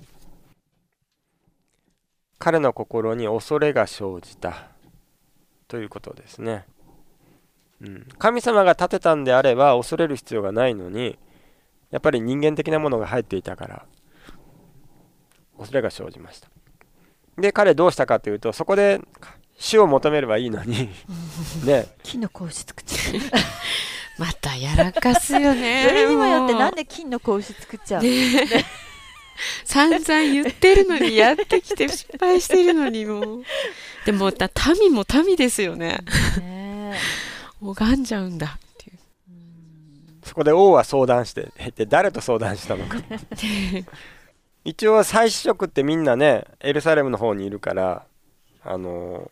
彼の心に恐れが生じたということですね、うん、神様が立てたんであれば恐れる必要がないのに、やっぱり人間的なものが入っていたから恐れが生じました。で彼どうしたかというと、そこで主を求めればいいのにね、 金の格子作っちゃうまたやらかすよねそれにもよってなんで金の格子作っちゃうの、ねね散々言ってるのにやってきて失敗してるのに、もうでもだ民も民ですよねね拝んじゃうんだっていう。 そこで王は相談して、で誰と相談したのか一応祭司職ってみんなねエルサレムの方にいるから、あの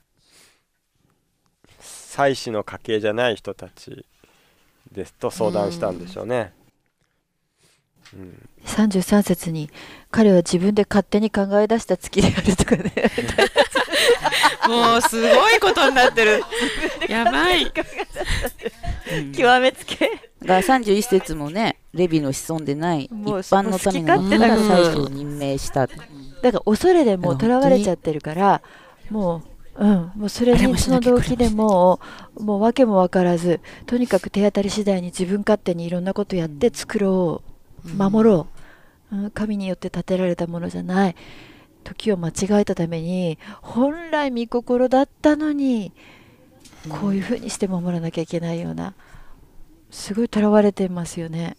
祭司の家系じゃない人たちですと相談したんでしょうね。うん、 さんじゅうさん節に彼は自分で勝手に考え出した月であるとかねもうすごいことになってるやばい極めつけがさんじゅういち節もね、レビの子孫でない一もう般の民の中から祭司を任命した。 だから恐れでもう囚われちゃってるから、もう、うん、もうそれにその動機でもうもう訳も分からず、とにかく手当たり次第に自分勝手にいろんなことやって作ろう、守ろう、うん、神によって建てられたものじゃない、時を間違えたために本来御心だったのにこういうふうにして守らなきゃいけないような、すごい囚われてますよね。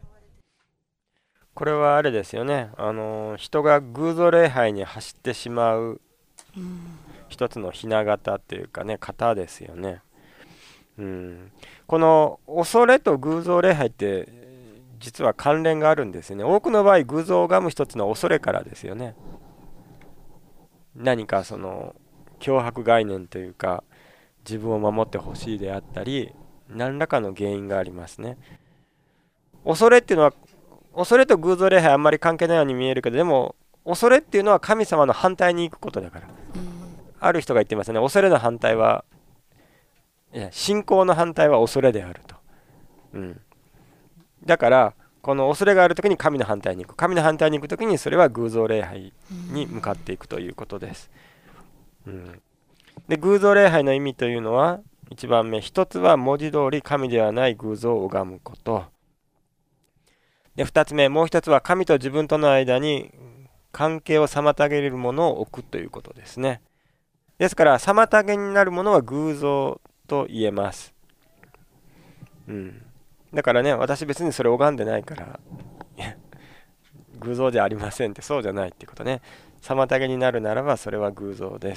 これはあれですよね、あの人が偶像礼拝に走ってしまう一つのひな形っていうかね、型ですよね、うん、この恐れと偶像礼拝って実は関連があるんですよね。多くの場合偶像を拝む一つの恐れからですよね。何かその脅迫概念というか、自分を守ってほしいであったり、何らかの原因がありますね。恐れっていうのは、恐れと偶像礼拝あんまり関係ないように見えるけど、でも恐れっていうのは神様の反対に行くことだから、うん、ある人が言ってますね。恐れの反対は、いや信仰の反対は恐れであると、うん、だからこの恐れがあるときに神の反対に行く、神の反対に行くときにそれは偶像礼拝に向かっていくということです、うん、で偶像礼拝の意味というのは、いちばんめ、一つは文字通り神ではない偶像を拝むこと。でふたつめ、もう一つは神と自分との間に関係を妨げるものを置くということですね。ですから妨げになるものは偶像と言えます、うん、 だからね、私別にそれ拝んでないから偶像じゃありませんって、そうじゃないってことね。妨げになるならばそれは偶像です。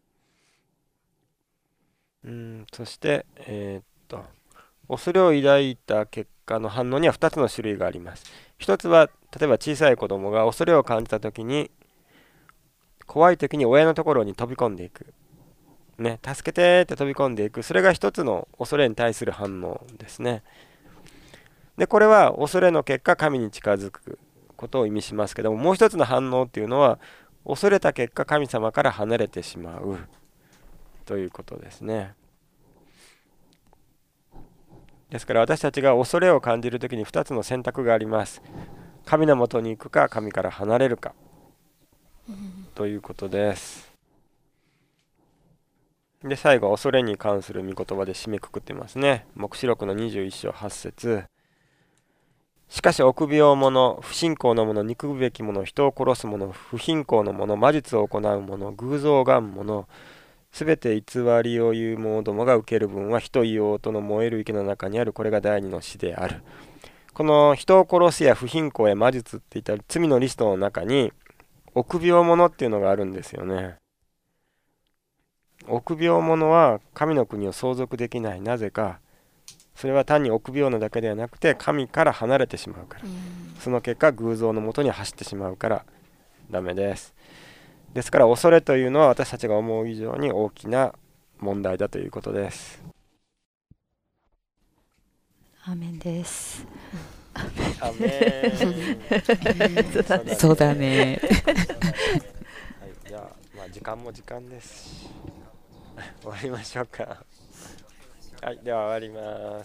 うん、そして、えー、っと恐れを抱いた結果の反応にはふたつの種類があります。一つは例えば小さい子供が恐れを感じた時に、怖い時に親のところに飛び込んでいく、ね、助けてって飛び込んでいく、それが一つの恐れに対する反応ですね。でこれは恐れの結果神に近づくことを意味しますけども、もう一つの反応っていうのは恐れた結果神様から離れてしまうということですね。ですから私たちが恐れを感じるときにふたつの選択があります。神のもとに行くか、神から離れるかということです。で最後、恐れに関する御言葉で締めくくってますね。黙示録のにじゅういっ章はち節。しかし臆病者、不信仰の者、憎むべき者、人を殺す者、不貧困の者、魔術を行う者、偶像を拝む者、すべて偽りを言う者どもが受ける分は火と硫黄との燃える池の中にある。これが第二の死である。この人を殺すや不貧困や魔術っていった罪のリストの中に臆病者っていうのがあるんですよね。臆病者は神の国を相続できない。なぜか、それは単に臆病なだけではなくて神から離れてしまうから、その結果偶像のもとに走ってしまうからダメです。ですから恐れというのは私たちが思う以上に大きな問題だということです。 アーメンです。 アメンそうだね。 はい、じゃあ、まあ、時間も時間ですし終わりましょうか。はい、では終わります。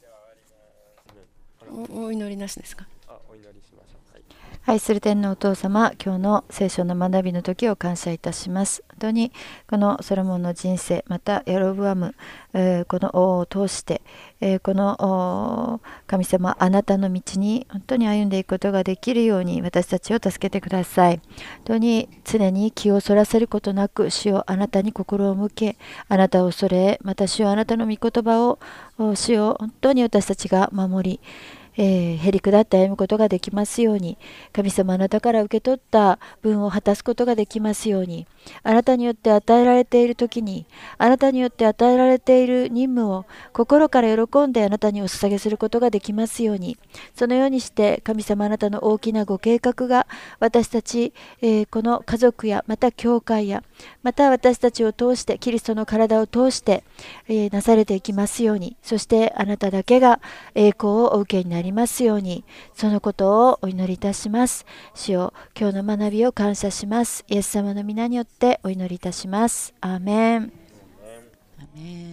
お, お祈りなしですか。 あ、お祈りしましょう。はい、 愛する天のお父様、今日の聖書の学びの時を感謝いたします。本当にこのソロモンの人生、またヤロブアム、えー、このを通して、えー、この神様あなたの道に本当に歩んでいくことができるように私たちを助けてください。本当に常に気をそらせることなく主をあなたに心を向け、あなたを恐れ、また主をあなたの御言葉を主を本当に私たちが守り、えー、へり下って歩むことができますように、神様あなたから受け取った分を果たすことができますように、あなたによって与えられている時に、あなたによって与えられている任務を心から喜んであなたにお捧げすることができますように、そのようにして神様あなたの大きなご計画が私たち、えー、この家族やまた教会やまた私たちを通してキリストの体を通して、えー、なされていきますように、そしてあなただけが栄光をお受けになりますように、そのことをお祈りいたします。主よ、今日の学びを感謝します。イエス様の皆によってお祈りいたします。アーメン。 アーメン。